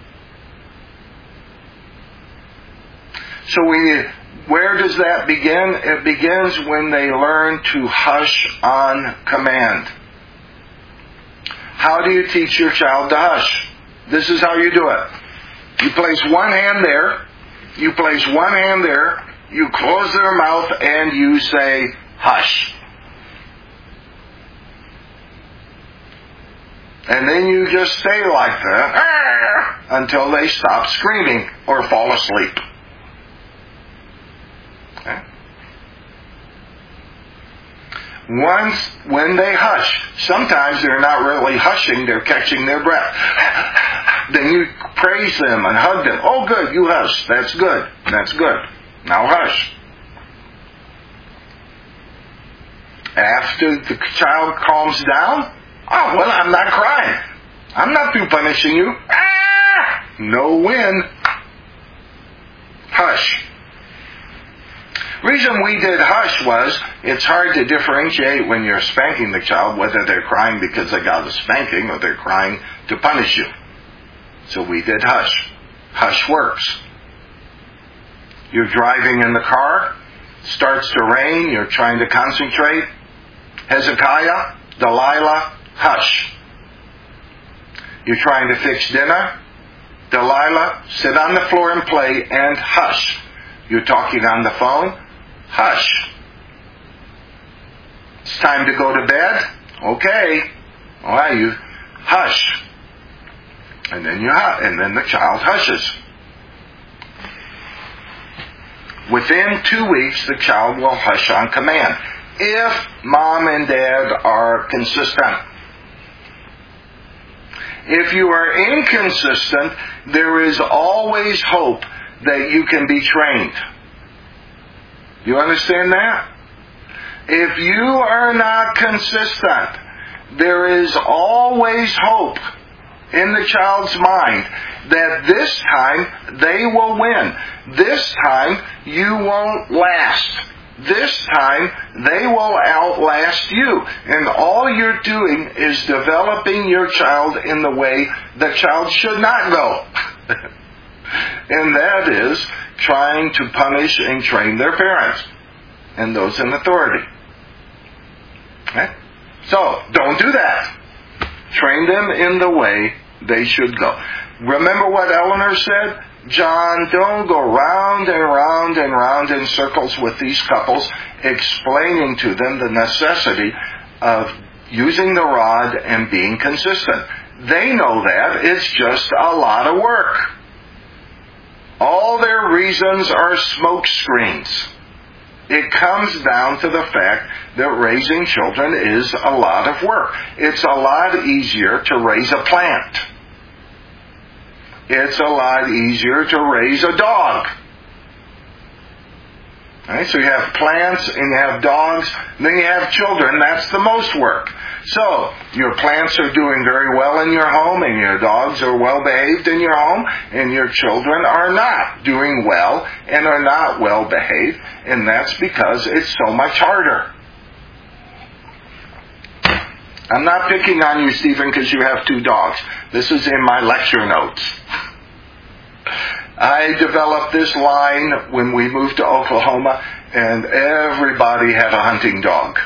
So we, where does that begin? It begins when they learn to hush on command. How do you teach your child to hush? This is how you do it. You place one hand there, you place one hand there, you close their mouth, and you say, hush. And then you just stay like that until they stop screaming or fall asleep. Okay? Once, when they hush, sometimes they're not really hushing, they're catching their breath. Then you praise them and hug them. Oh, good, you hush. That's good. That's good. Now hush. After the child calms down, oh, well, I'm not crying. I'm not through punishing you. Ah! No win. Hush. Reason we did hush was it's hard to differentiate when you're spanking the child whether they're crying because they got a spanking or they're crying to punish you. So we did hush. Hush works. You're driving in the car, starts to rain, you're trying to concentrate. Hezekiah, Delilah, hush. You're trying to fix dinner, Delilah, sit on the floor and play and hush. You're talking on the phone, hush. It's time to go to bed, okay. All right, you hush. And then you hush, and then the child hushes. Within two weeks, the child will hush on command, if mom and dad are consistent. If you are inconsistent, there is always hope that you can be trained. You understand that? If you are not consistent, there is always hope in the child's mind that this time they will win. This time you won't last. This time they will outlast you. And all you're doing is developing your child in the way the child should not go. And that is trying to punish and train their parents and those in authority. Okay? So, don't do that. Train them in the way they should go. Remember what Eleanor said? John, don't go round and round and round in circles with these couples, explaining to them the necessity of using the rod and being consistent. They know that. It's just a lot of work. All their reasons are smoke screens. It comes down to the fact that raising children is a lot of work. It's a lot easier to raise a plant. It's a lot easier to raise a dog. Right? So you have plants and you have dogs, and then you have children. That's the most work. So your plants are doing very well in your home, and your dogs are well behaved in your home, and your children are not doing well and are not well behaved, and that's because it's so much harder. I'm not picking on you, Stephen, because you have two dogs. This is in my lecture notes. I developed this line when we moved to Oklahoma, and everybody had a hunting dog.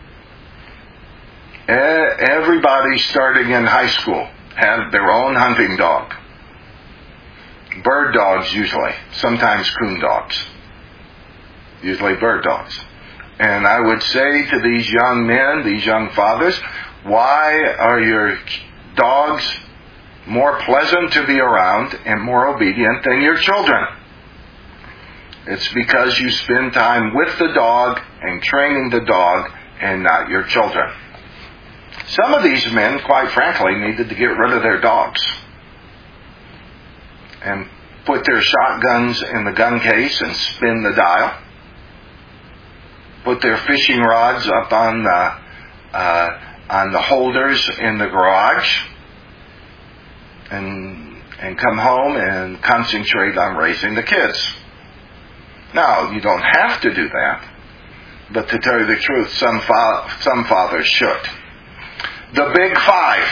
Everybody starting in high school had their own hunting dog. Bird dogs usually, sometimes coon dogs. Usually bird dogs. And I would say to these young men, these young fathers, why are your dogs more pleasant to be around and more obedient than your children? It's because you spend time with the dog and training the dog and not your children. Some of these men, quite frankly, needed to get rid of their dogs and put their shotguns in the gun case and spin the dial. Put their fishing rods up on the uh, on the holders in the garage, and and come home and concentrate on raising the kids. Now, you don't have to do that, but to tell you the truth, some fa- some fathers should. The big five.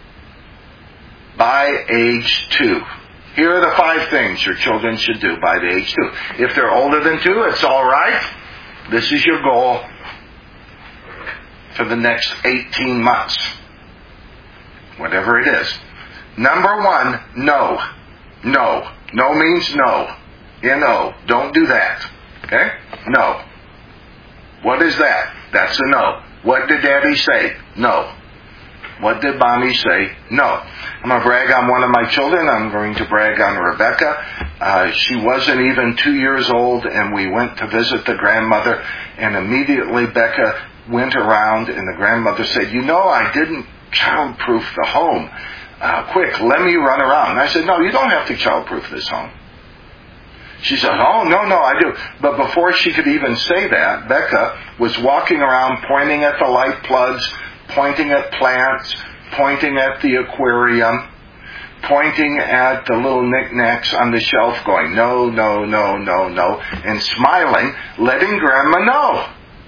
By age two. Here are the five things your children should do by the age two. If they're older than two, it's all right. This is your goal for the next eighteen months. Whatever it is. Number one, no. No. No means no. N O. Don't do that. Okay? No. What is that? That's a no. What did Daddy say? No. What did Mommy say? No. I'm going to brag on one of my children. I'm going to brag on Rebecca. Uh, she wasn't even two years old, and we went to visit the grandmother, and immediately Becca went around, and the grandmother said, you know, I didn't childproof the home. Uh, quick, let me run around. And I said, no, you don't have to childproof this home. She said, oh, no, no, I do. But before she could even say that, Becca was walking around pointing at the light plugs, pointing at plants, pointing at the aquarium, pointing at the little knickknacks on the shelf, going, no, no, no, no, no, and smiling, letting Grandma know.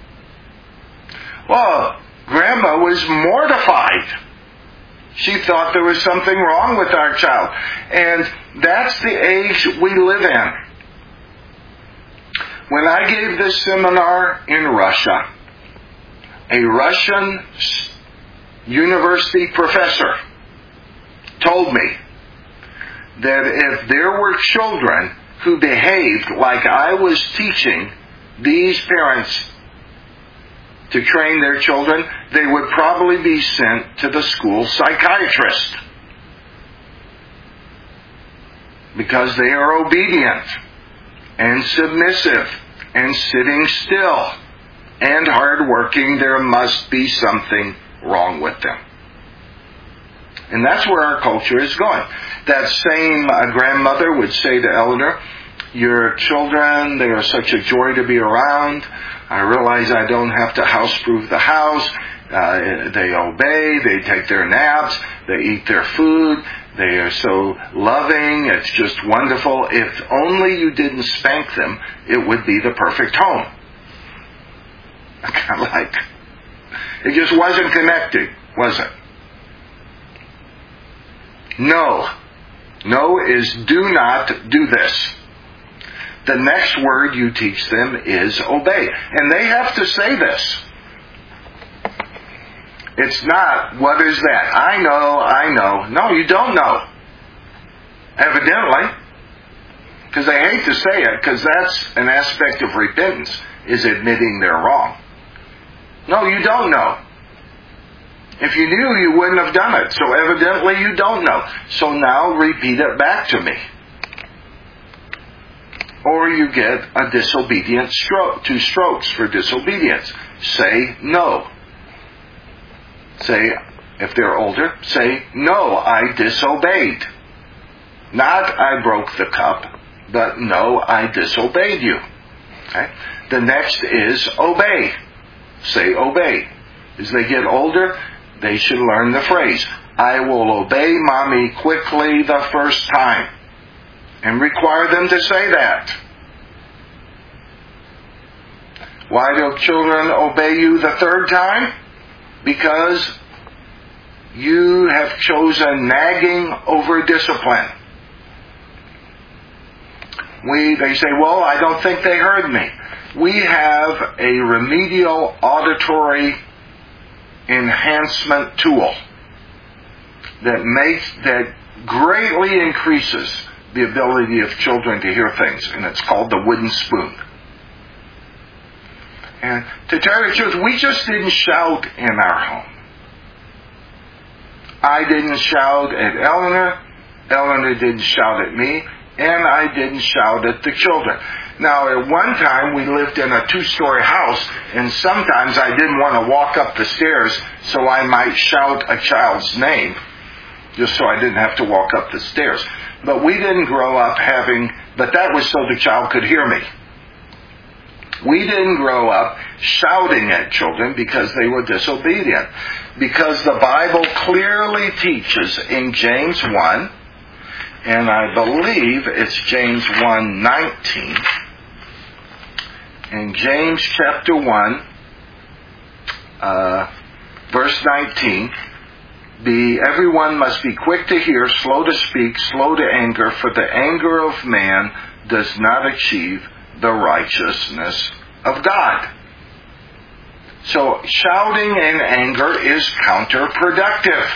Well, Grandma was mortified. She thought there was something wrong with our child. And that's the age we live in. When I gave this seminar in Russia, a Russian university professor told me that if there were children who behaved like I was teaching these parents to train their children, they would probably be sent to the school psychiatrist because they are obedient and submissive and sitting still and hardworking. There must be something wrong with them. And that's where our culture is going. That same uh, grandmother would say to Eleanor, your children, they are such a joy to be around. I realize I don't have to houseproof the house. Uh, they obey. They take their naps. They eat their food. They are so loving. It's just wonderful. If only you didn't spank them, it would be the perfect home. I kind of like, it just wasn't connecting, was it? No. No is do not do this. The next word you teach them is obey. And they have to say this. It's not, what is that? I know, I know. No, you don't know. Evidently. Because they hate to say it, because that's an aspect of repentance, is admitting they're wrong. No, you don't know. If you knew, you wouldn't have done it. So evidently you don't know. So now repeat it back to me. Or you get a disobedient stroke, two strokes for disobedience. Say no. Say, if they're older, say, no, I disobeyed. Not, I broke the cup, but no, I disobeyed you. Okay? The next is obey. Say obey. As they get older, they should learn the phrase, I will obey Mommy quickly the first time. And require them to say that. Why do children obey you the third time? Because you have chosen nagging over discipline. We, they say, well, I don't think they heard me. We have a remedial auditory enhancement tool that makes, that greatly increases the ability of children to hear things, and it's called the wooden spoon. And to tell you the truth, we just didn't shout in our home. I didn't shout at Eleanor, Eleanor didn't shout at me, and I didn't shout at the children. Now, at one time, we lived in a two-story house, and sometimes I didn't want to walk up the stairs, so I might shout a child's name, just so I didn't have to walk up the stairs. But we didn't grow up having, but that was so the child could hear me. We didn't grow up shouting at children because they were disobedient. Because the Bible clearly teaches in James one, and I believe it's James one nineteen, in James chapter one, uh, verse nineteen, Be everyone must be quick to hear, slow to speak, slow to anger, for the anger of man does not achieve the righteousness of God. So shouting in anger is counterproductive.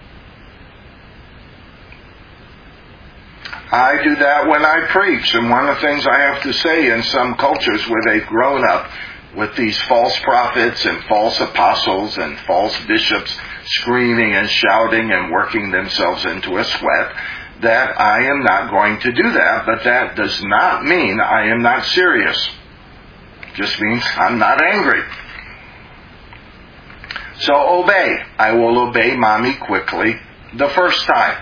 I do that when I preach, and one of the things I have to say in some cultures where they've grown up with these false prophets and false apostles and false bishops screaming and shouting and working themselves into a sweat, that I am not going to do that, but that does not mean I am not serious. It just means I'm not angry. So obey. I will obey mommy quickly the first time.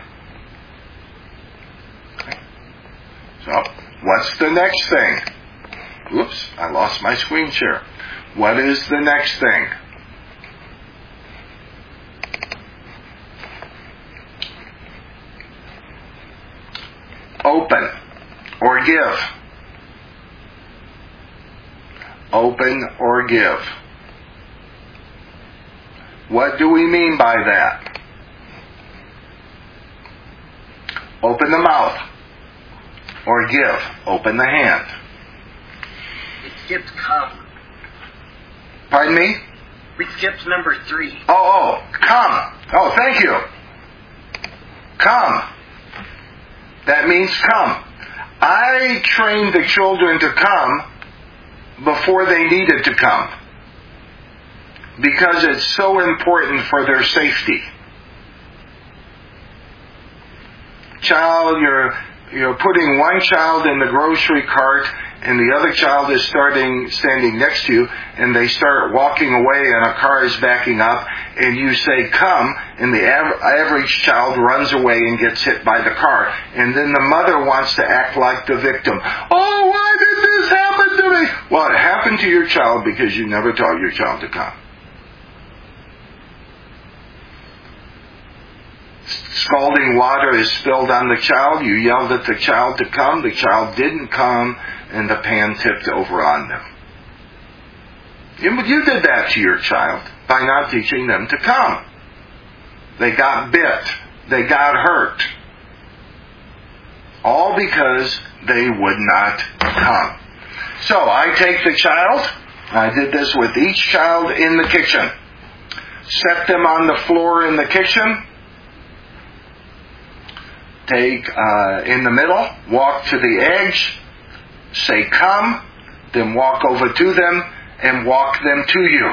Okay. So, what's the next thing? Oops, I lost my screen share. What is the next thing? Open or give. Open or give. What do we mean by that? Open the mouth or give. Open the hand. It skipped come. Pardon me? We skipped number three. Oh, oh, come. Oh, thank you. Come. That means come. I trained the children to come before they needed to come, because it's so important for their safety. Child, you're you're putting one child in the grocery cart, and the other child is starting standing next to you, and they start walking away, and a car is backing up, and you say, come, and the av- average child runs away and gets hit by the car, and then the mother wants to act like the victim. Oh, why did this happen to me? Well, it happened to your child because you never taught your child to come. Scalding water is spilled on the child. You yelled at the child to come. The child didn't come, and the pan tipped over on them. You did that to your child by not teaching them to come. They got bit. They got hurt. All because they would not come. So I take the child. I did this with each child in the kitchen. Set them on the floor in the kitchen. Take uh, in the middle, walk to the edge, say come, then walk over to them and walk them to you.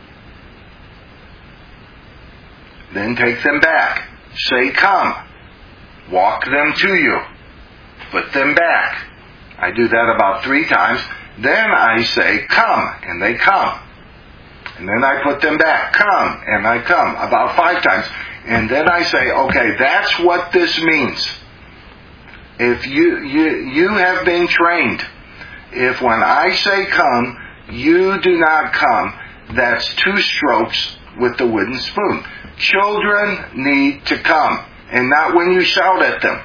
Then take them back, say come, walk them to you, put them back. I do that about three times. Then I say come, and they come. And then I put them back, come, and I come, about five times. And then I say, okay, that's what this means. If you, you, you have been trained, if when I say come, you do not come, that's two strokes with the wooden spoon. Children need to come, and not when you shout at them.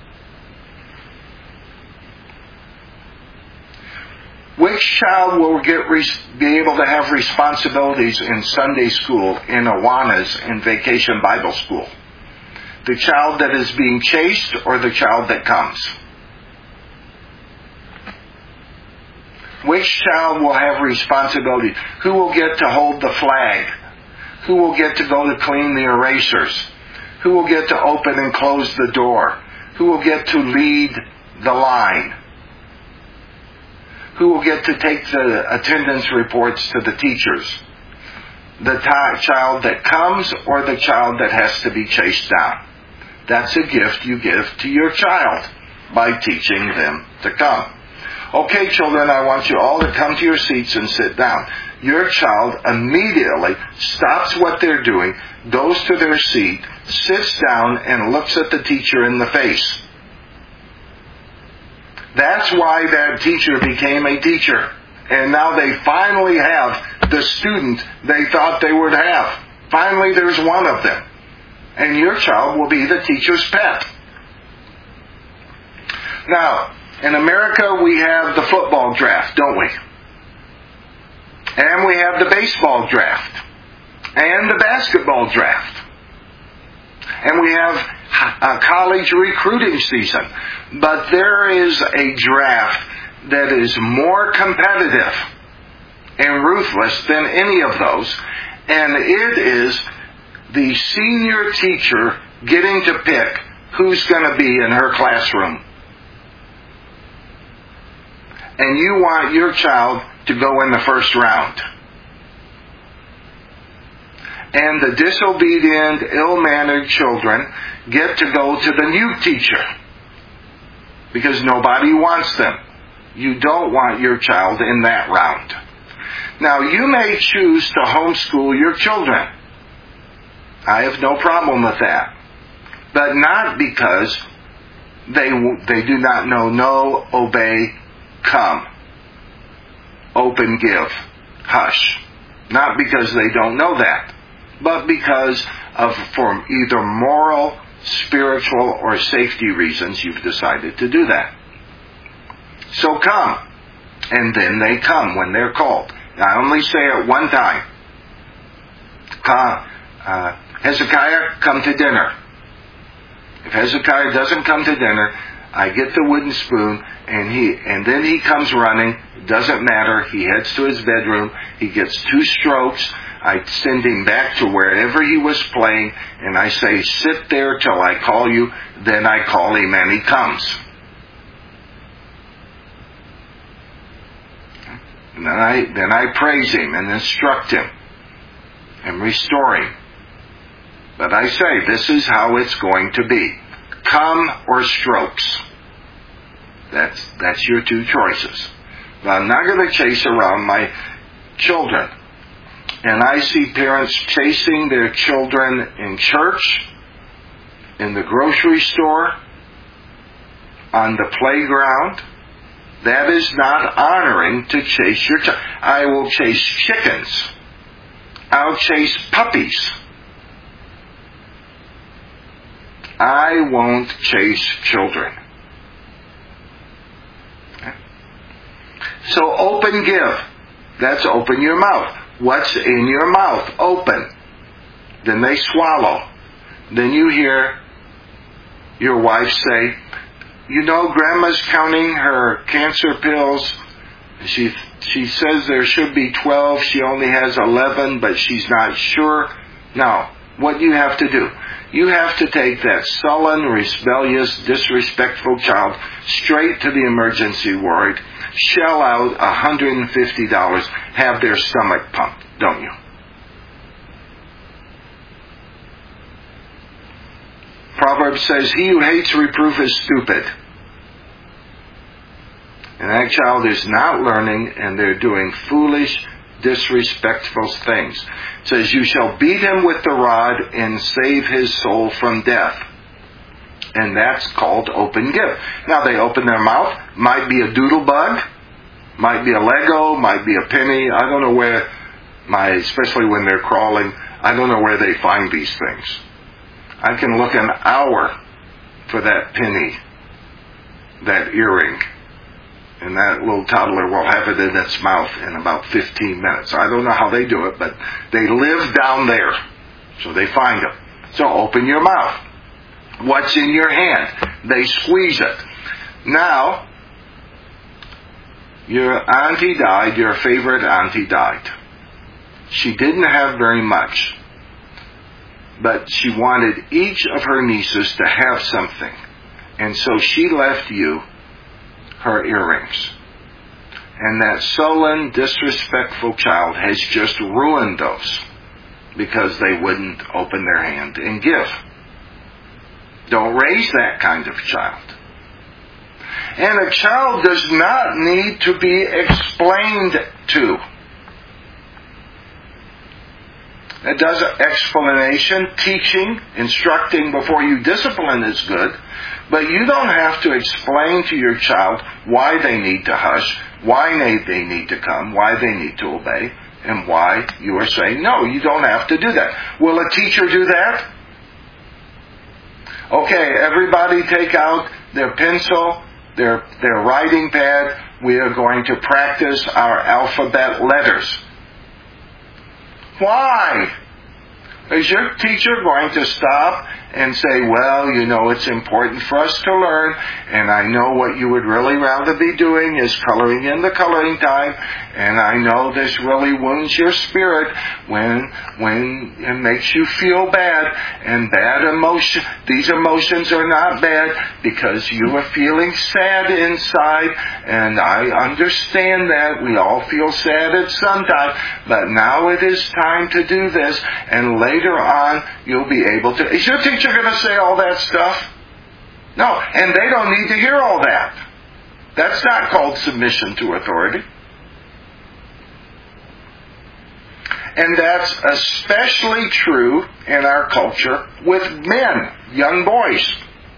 Which child will get be able to have responsibilities in Sunday school, in Awanas, in Vacation Bible School? The child that is being chased or the child that comes? Which child will have responsibility? Who will get to hold the flag? Who will get to go to clean the erasers? Who will get to open and close the door? Who will get to lead the line? Who will get to take the attendance reports to the teachers? The t- child that comes or the child that has to be chased down? That's a gift you give to your child by teaching them to come. Okay, children, I want you all to come to your seats and sit down. Your child immediately stops what they're doing, goes to their seat, sits down, and looks at the teacher in the face. That's why that teacher became a teacher. And now they finally have the student they thought they would have. Finally, there's one of them. And your child will be the teacher's pet. Now, in America, we have the football draft, don't we? And we have the baseball draft. And the basketball draft. And we have a college recruiting season. But there is a draft that is more competitive and ruthless than any of those. And it is the senior teacher getting to pick who's going to be in her classroom. And you want your child to go in the first round. And the disobedient, ill-mannered children get to go to the new teacher. Because nobody wants them. You don't want your child in that round. Now, you may choose to homeschool your children. I have no problem with that. But not because they they do not know no, obey, come, open, give, hush. Not because they don't know that, but because of for either moral, spiritual, or safety reasons you've decided to do that. So come. And then they come when they're called. I only say it one time. Come, uh, Hezekiah, come to dinner. If Hezekiah doesn't come to dinner, I get the wooden spoon, and he and then he comes running. It doesn't matter. He heads to his bedroom. He gets two strokes. I send him back to wherever he was playing, and I say, sit there till I call you. Then I call him, and he comes. And then I, then I praise him and instruct him and restore him. But I say, this is how it's going to be. Come or strokes. That's, that's your two choices. But I'm not going to chase around my children. And I see parents chasing their children in church, in the grocery store, on the playground. That is not honoring to chase your child. I will chase chickens. I'll chase puppies. I won't chase children. Okay. So open give. That's open your mouth. What's in your mouth? Open. Then they swallow. Then you hear your wife say, you know, Grandma's counting her cancer pills. She she says there should be twelve. She only has eleven, but she's not sure. Now, what do you have to do? You have to take that sullen, rebellious, disrespectful child straight to the emergency ward, shell out one hundred fifty dollars, have their stomach pumped, don't you? Proverbs says, he who hates reproof is stupid. And that child is not learning, and they're doing foolish, disrespectful things. It says, you shall beat him with the rod and save his soul from death. And that's called open give. Now they open their mouth, might be a doodle bug, might be a Lego, might be a penny. I don't know where my, especially when they're crawling, I don't know where they find these things. I can look an hour for that penny, that earring. And that little toddler will have it in its mouth in about fifteen minutes. I don't know how they do it, but they live down there. So they find them. So open your mouth. What's in your hand? They squeeze it. Now, your auntie died, your favorite auntie died. She didn't have very much. But she wanted each of her nieces to have something. And so she left you her earrings. And that sullen, disrespectful child has just ruined those because they wouldn't open their hand and give. Don't raise that kind of child. And a child does not need to be explained to. It does explanation, teaching, instructing before you discipline is good, but you don't have to explain to your child why they need to hush, why they, they need to come, why they need to obey, and why you are saying no. You don't have to do that. Will a teacher do that? Okay, everybody take out their pencil, their, their writing pad. We are going to practice our alphabet letters. Why? Is your teacher going to stop and say, well, you know, it's important for us to learn, and I know what you would really rather be doing is coloring in the coloring time, and I know this really wounds your spirit when when it makes you feel bad, and bad emotion, these emotions are not bad because you are feeling sad inside, and I understand that. We all feel sad at some time, but now it is time to do this, and later on you'll be able to. Is your teacher going to say all that stuff? No, and they don't need to hear all that. That's not called submission to authority. And that's especially true in our culture with men, young boys.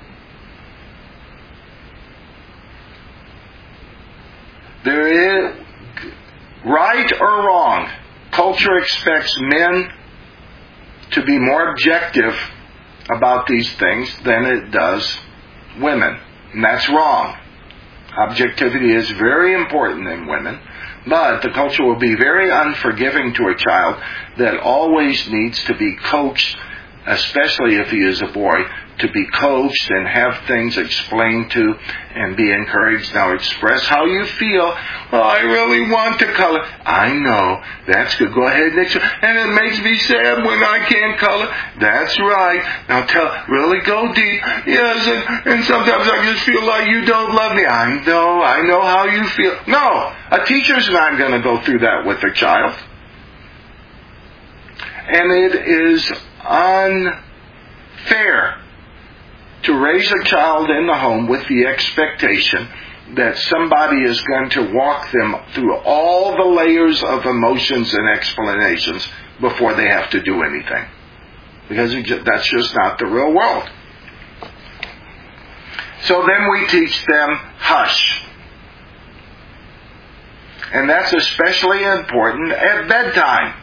There is, right or wrong, culture expects men to be more objective about these things than it does women. And that's wrong. Objectivity is very important in women, but the culture will be very unforgiving to a child that always needs to be coached, especially if he is a boy, to be coached and have things explained to and be encouraged. Now express how you feel. Well, I really want to color. I know. That's good. Go ahead and express. And it makes me sad when I can't color. That's right. Now tell, really go deep. Yes, and, and sometimes I just feel like you don't love me. I know. I know how you feel. No. A teacher's not going to go through that with their child. And it is unfair to raise a child in the home with the expectation that somebody is going to walk them through all the layers of emotions and explanations before they have to do anything. Because that's just not the real world. So then we teach them hush. And that's especially important at bedtime.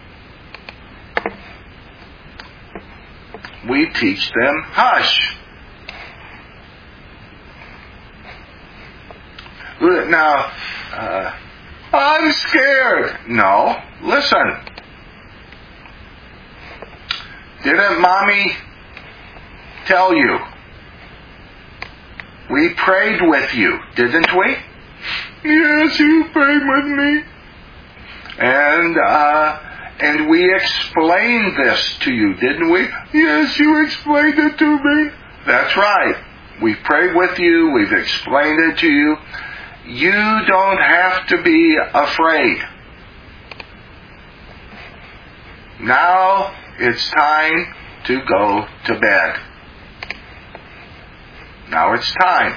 We teach them hush. Now, uh, I'm scared. No, listen. Didn't Mommy tell you? We prayed with you, didn't we? Yes, you prayed with me. And, uh, and we explained this to you, didn't we? Yes, you explained it to me. That's right. We've prayed with you. We've explained it to you. You don't have to be afraid. Now it's time to go to bed. Now it's time.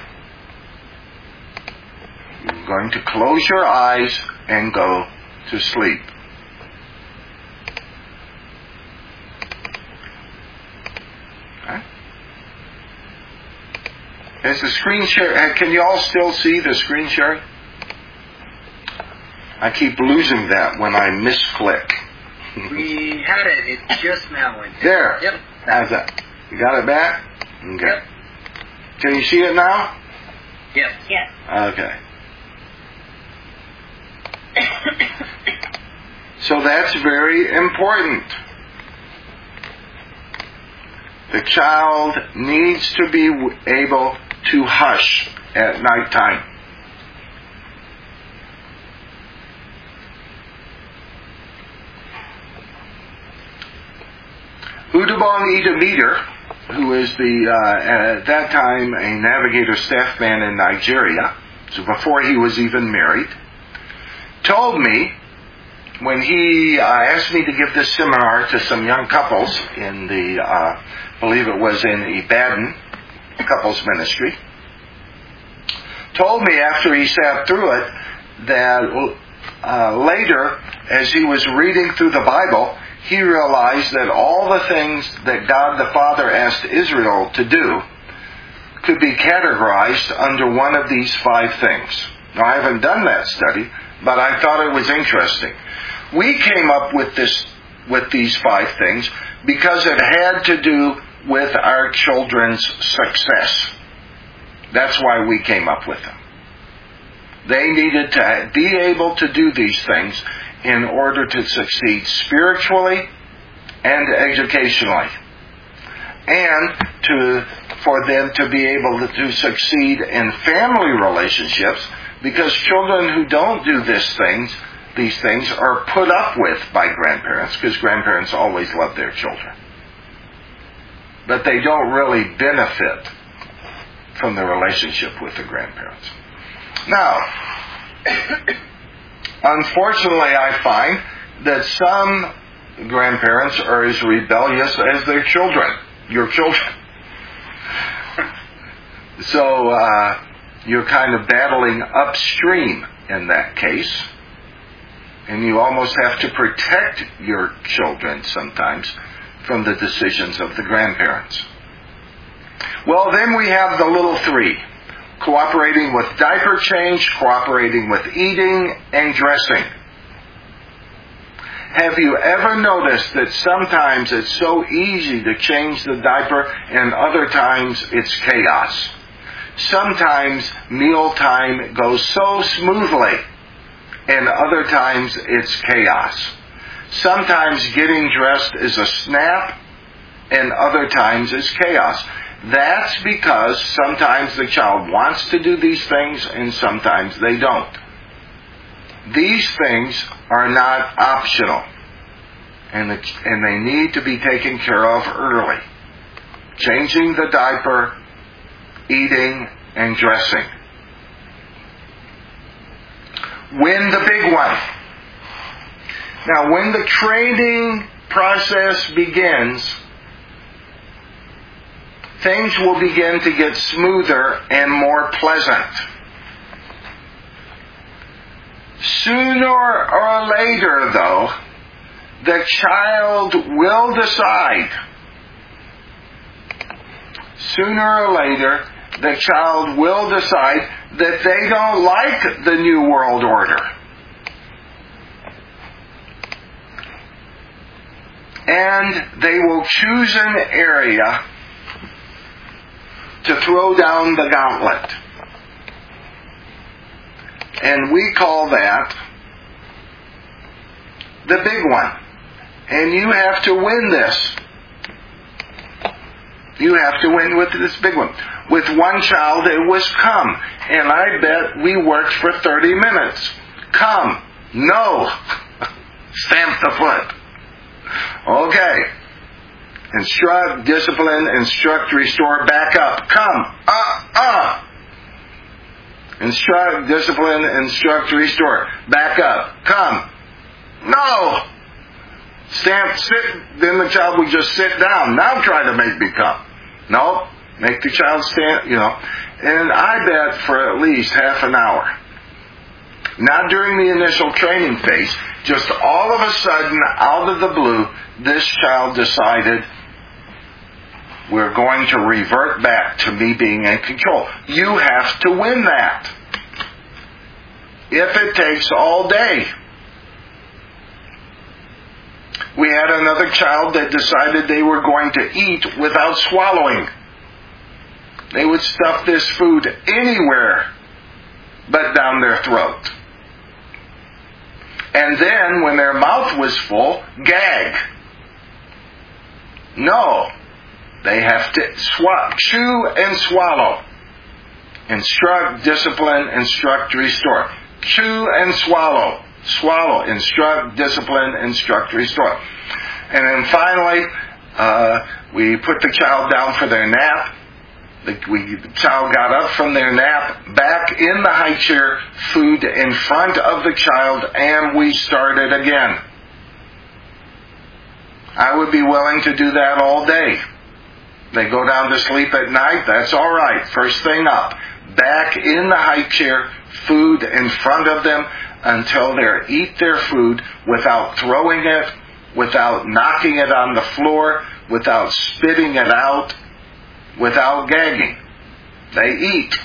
You're going to close your eyes and go to sleep. Is the screen share? Can you all still see the screen sharing? I keep losing that when I misclick. We had it. It just now went. There. Yep. How's that? You got it back? Okay. Yep. Can you see it now? Yes. Yes. Okay. So that's very important. The child needs to be able to hush at nighttime. Udabong Idemiter, who is the uh, at that time a navigator staff man in Nigeria, so before he was even married, told me when he uh, asked me to give this seminar to some young couples in the, uh, I believe it was in Ibadan, couples ministry, told me after he sat through it that uh, later, as he was reading through the Bible, he realized that all the things that God the Father asked Israel to do could be categorized under one of these five things. Now, I haven't done that study, but I thought it was interesting. We came up with this, with these five things because it had to do with our children's success. That's why we came up with them. They needed to be able to do these things in order to succeed spiritually and educationally. And to for them to be able to, to succeed in family relationships, because children who don't do this things, these things are put up with by grandparents, because grandparents always love their children. But they don't really benefit from the relationship with the grandparents. Now, unfortunately, I find that some grandparents are as rebellious as their children, your children. So uh, you're kind of battling upstream in that case. And you almost have to protect your children sometimes from the decisions of the grandparents. Well, then we have the little three. Cooperating with diaper change, cooperating with eating, and dressing. Have you ever noticed that sometimes it's so easy to change the diaper and other times it's chaos? Sometimes mealtime goes so smoothly and other times it's chaos. Sometimes getting dressed is a snap and other times it's chaos. That's because sometimes the child wants to do these things and sometimes they don't. These things are not optional, and, the, and they need to be taken care of early. Changing the diaper, eating, and dressing. Win the big one. Now, when the training process begins, things will begin to get smoother and more pleasant. Sooner or later, though, the child will decide. Sooner or later, the child will decide that they don't like the New World Order. And they will choose an area to throw down the gauntlet. And we call that the big one. And you have to win this. You have to win with this big one. With one child, it was come. And I bet we worked for thirty minutes. Come. No. Stamp the foot. Okay. Instruct, discipline, instruct, restore, back up. Come. Uh, uh. Instruct, discipline, instruct, restore. Back up. Come. No. Stamp, sit. Then the child would just sit down. Now try to make me come. No. Make the child stand, you know. And I bet for at least half an hour. Not during the initial training phase. Just all of a sudden, out of the blue, this child decided, we're going to revert back to me being in control. You have to win that. If it takes all day. We had another child that decided they were going to eat without swallowing. They would stuff this food anywhere but down their throat. And then, when their mouth was full, gag. No. They have to sw- chew and swallow. Instruct, discipline, instruct, restore. Chew and swallow. Swallow, instruct, discipline, instruct, restore. And then finally, uh, we put the child down for their nap. The, we, the child got up from their nap, back in the high chair, food in front of the child, and we started again. I would be willing to do that all day. They go down to sleep at night, that's all right. First thing up, back in the high chair, food in front of them, until they eat their food without throwing it, without knocking it on the floor, without spitting it out, without gagging. They eat.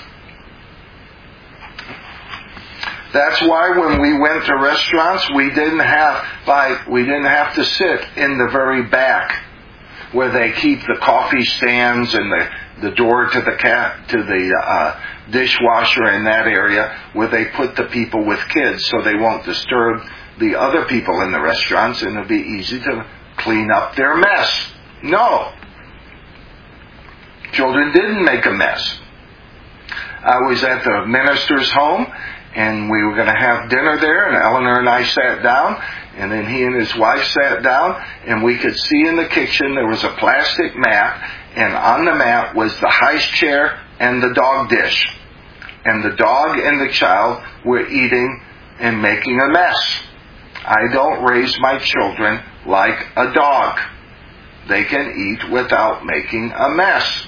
That's why when we went to restaurants, we didn't have like we didn't have to sit in the very back where they keep the coffee stands and the, the door to the cat to the uh, dishwasher in that area where they put the people with kids so they won't disturb the other people in the restaurants and it'll be easy to clean up their mess. No. Children didn't make a mess. I was at the minister's home and we were going to have dinner there, and Eleanor and I sat down, and then he and his wife sat down, and we could see in the kitchen there was a plastic mat, and on the mat was the high chair and the dog dish. And the dog and the child were eating and making a mess. I don't raise my children like a dog. They can eat without making a mess.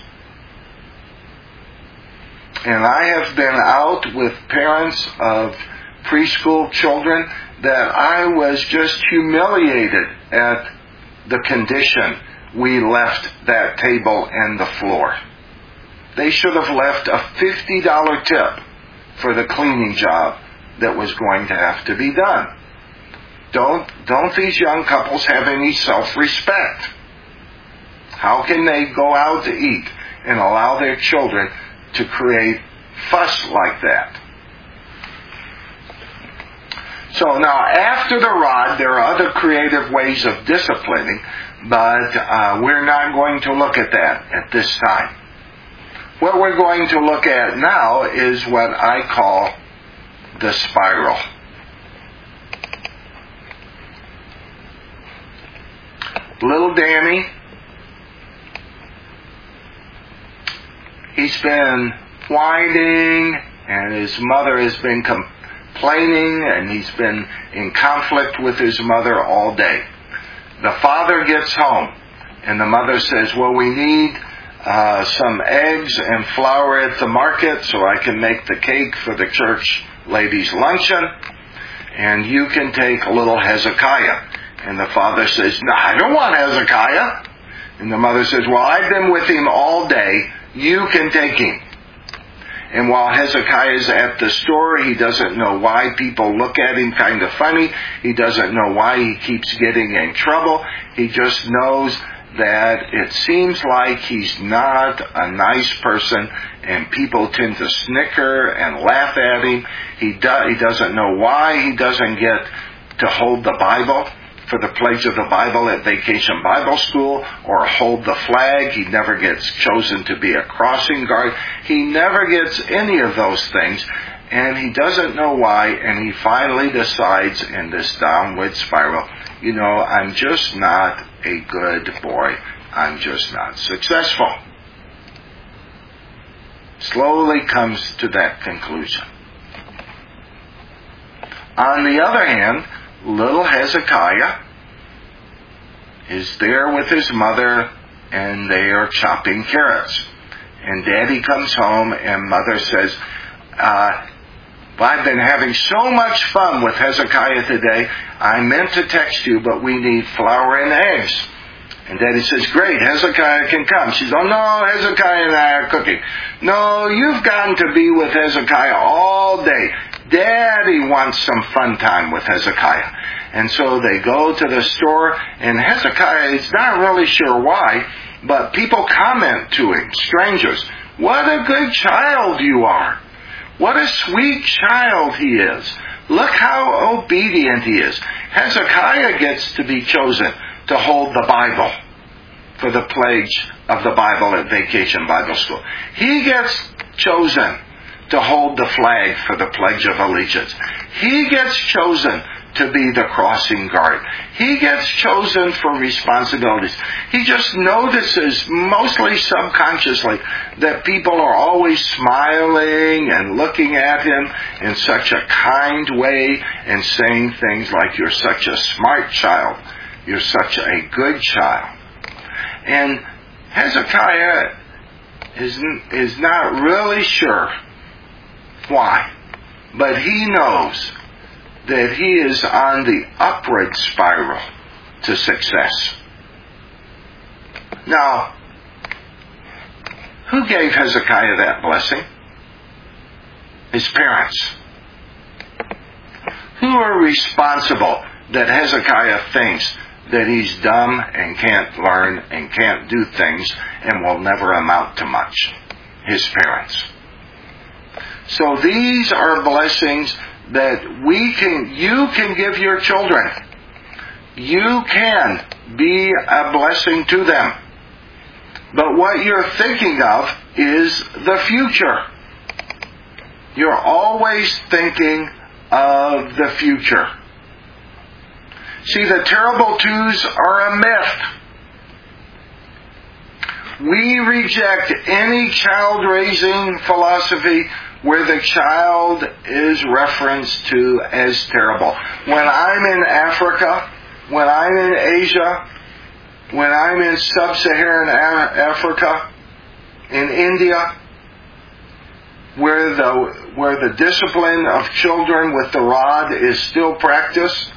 And I have been out with parents of preschool children that I was just humiliated at the condition we left that table and the floor. They should have left a fifty dollars tip for the cleaning job that was going to have to be done. Don't, don't these young couples have any self-respect? How can they go out to eat and allow their children to create fuss like that? So now, after the rod, there are other creative ways of disciplining, but uh, we're not going to look at that at this time. What we're going to look at now is what I call the spiral. Little Danny, he's been whining, and his mother has been complaining, and he's been in conflict with his mother all day. The father gets home, and the mother says, well, we need uh, some eggs and flour at the market so I can make the cake for the church ladies' luncheon, and you can take little Hezekiah. And the father says, no, I don't want Hezekiah. And the mother says, well, I've been with him all day. You can take him. And while Hezekiah is at the store, he doesn't know why people look at him kind of funny. He doesn't know why he keeps getting in trouble. He just knows that it seems like he's not a nice person, and people tend to snicker and laugh at him. He, do, he doesn't know why he doesn't get to hold the Bible for the pledge of the Bible at Vacation Bible School, or hold the flag. He never gets chosen to be a crossing guard. He never gets any of those things, and he doesn't know why, and he finally decides in this downward spiral, you know, I'm just not a good boy. I'm just not successful. Slowly comes to that conclusion. On the other hand, little Hezekiah is there with his mother, and they are chopping carrots. And Daddy comes home, and Mother says, uh, I've been having so much fun with Hezekiah today. I meant to text you, but we need flour and eggs. And Daddy says, great, Hezekiah can come. She says, oh no, Hezekiah and I are cooking. No, you've gotten to be with Hezekiah all day. Daddy wants some fun time with Hezekiah. And so they go to the store, and Hezekiah is not really sure why, but people comment to him, strangers, what a good child you are. What a sweet child he is. Look how obedient he is. Hezekiah gets to be chosen to hold the Bible for the pledge of the Bible at Vacation Bible School. He gets chosen to hold the flag for the Pledge of Allegiance. He gets chosen to be the crossing guard. He gets chosen for responsibilities. He just notices, mostly subconsciously, that people are always smiling and looking at him in such a kind way and saying things like, you're such a smart child. You're such a good child. And Hezekiah is, is not really sure Why? But he knows that he is on the upward spiral to success. Now, who gave Hezekiah that blessing? His parents. Who are responsible that Hezekiah thinks that he's dumb and can't learn and can't do things and will never amount to much? His parents. So these are blessings that we can, you can give your children. You can be a blessing to them. But what you're thinking of is the future. You're always thinking of the future. See, the terrible twos are a myth. We reject any child-raising philosophy where the child is referenced to as terrible. When I'm in Africa, when I'm in Asia, when I'm in sub-Saharan Africa, in India, where the where the discipline of children with the rod is still practiced,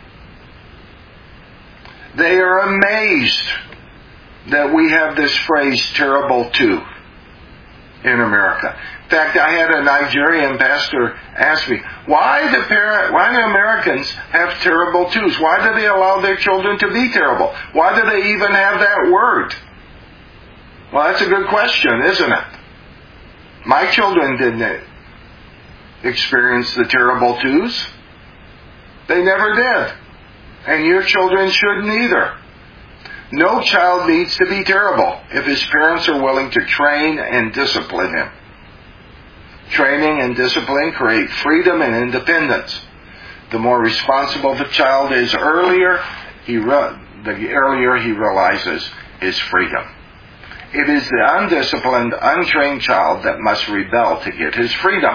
they are amazed that we have this phrase, terrible two, in America. In fact, I had a Nigerian pastor ask me, why do parent, why do Americans have terrible twos? Why do they allow their children to be terrible? Why do they even have that word? Well, that's a good question, isn't it? My children didn't experience the terrible twos. They never did. And your children shouldn't either. No child needs to be terrible if his parents are willing to train and discipline him. Training and discipline create freedom and independence. The more responsible the child is earlier, he re- the earlier he realizes his freedom. It is the undisciplined, untrained child that must rebel to get his freedom.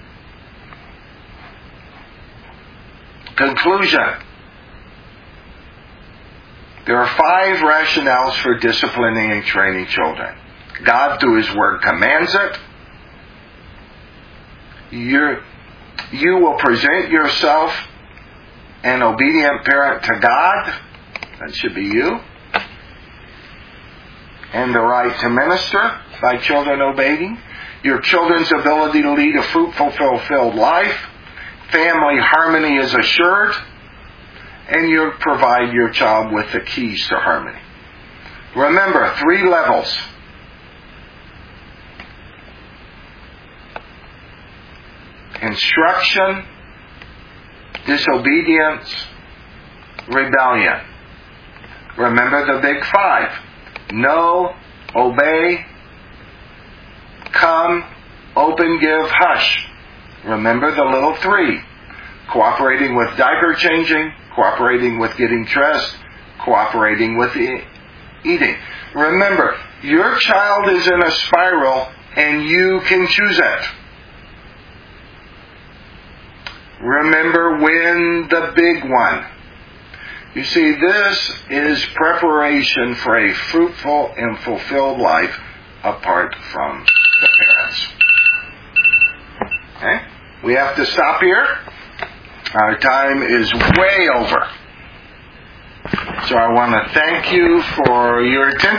Conclusion. There are five rationales for disciplining and training children. God, through His Word, commands it. You're, you will present yourself an obedient parent to God. That should be you. And the right to minister by children obeying. Your children's ability to lead a fruitful, fulfilled life. Family harmony is assured. And you provide your child with the keys to harmony. Remember, three levels. Instruction, disobedience, rebellion. Remember the big five. Know, obey, come, open, give, hush. Remember the little three. Cooperating with diaper changing, cooperating with getting dressed, cooperating with e- eating. Remember, your child is in a spiral and you can choose it. Remember, win the big one. You see, this is preparation for a fruitful and fulfilled life apart from the parents. Okay? We have to stop here. Our time is way over. So I want to thank you for your attention.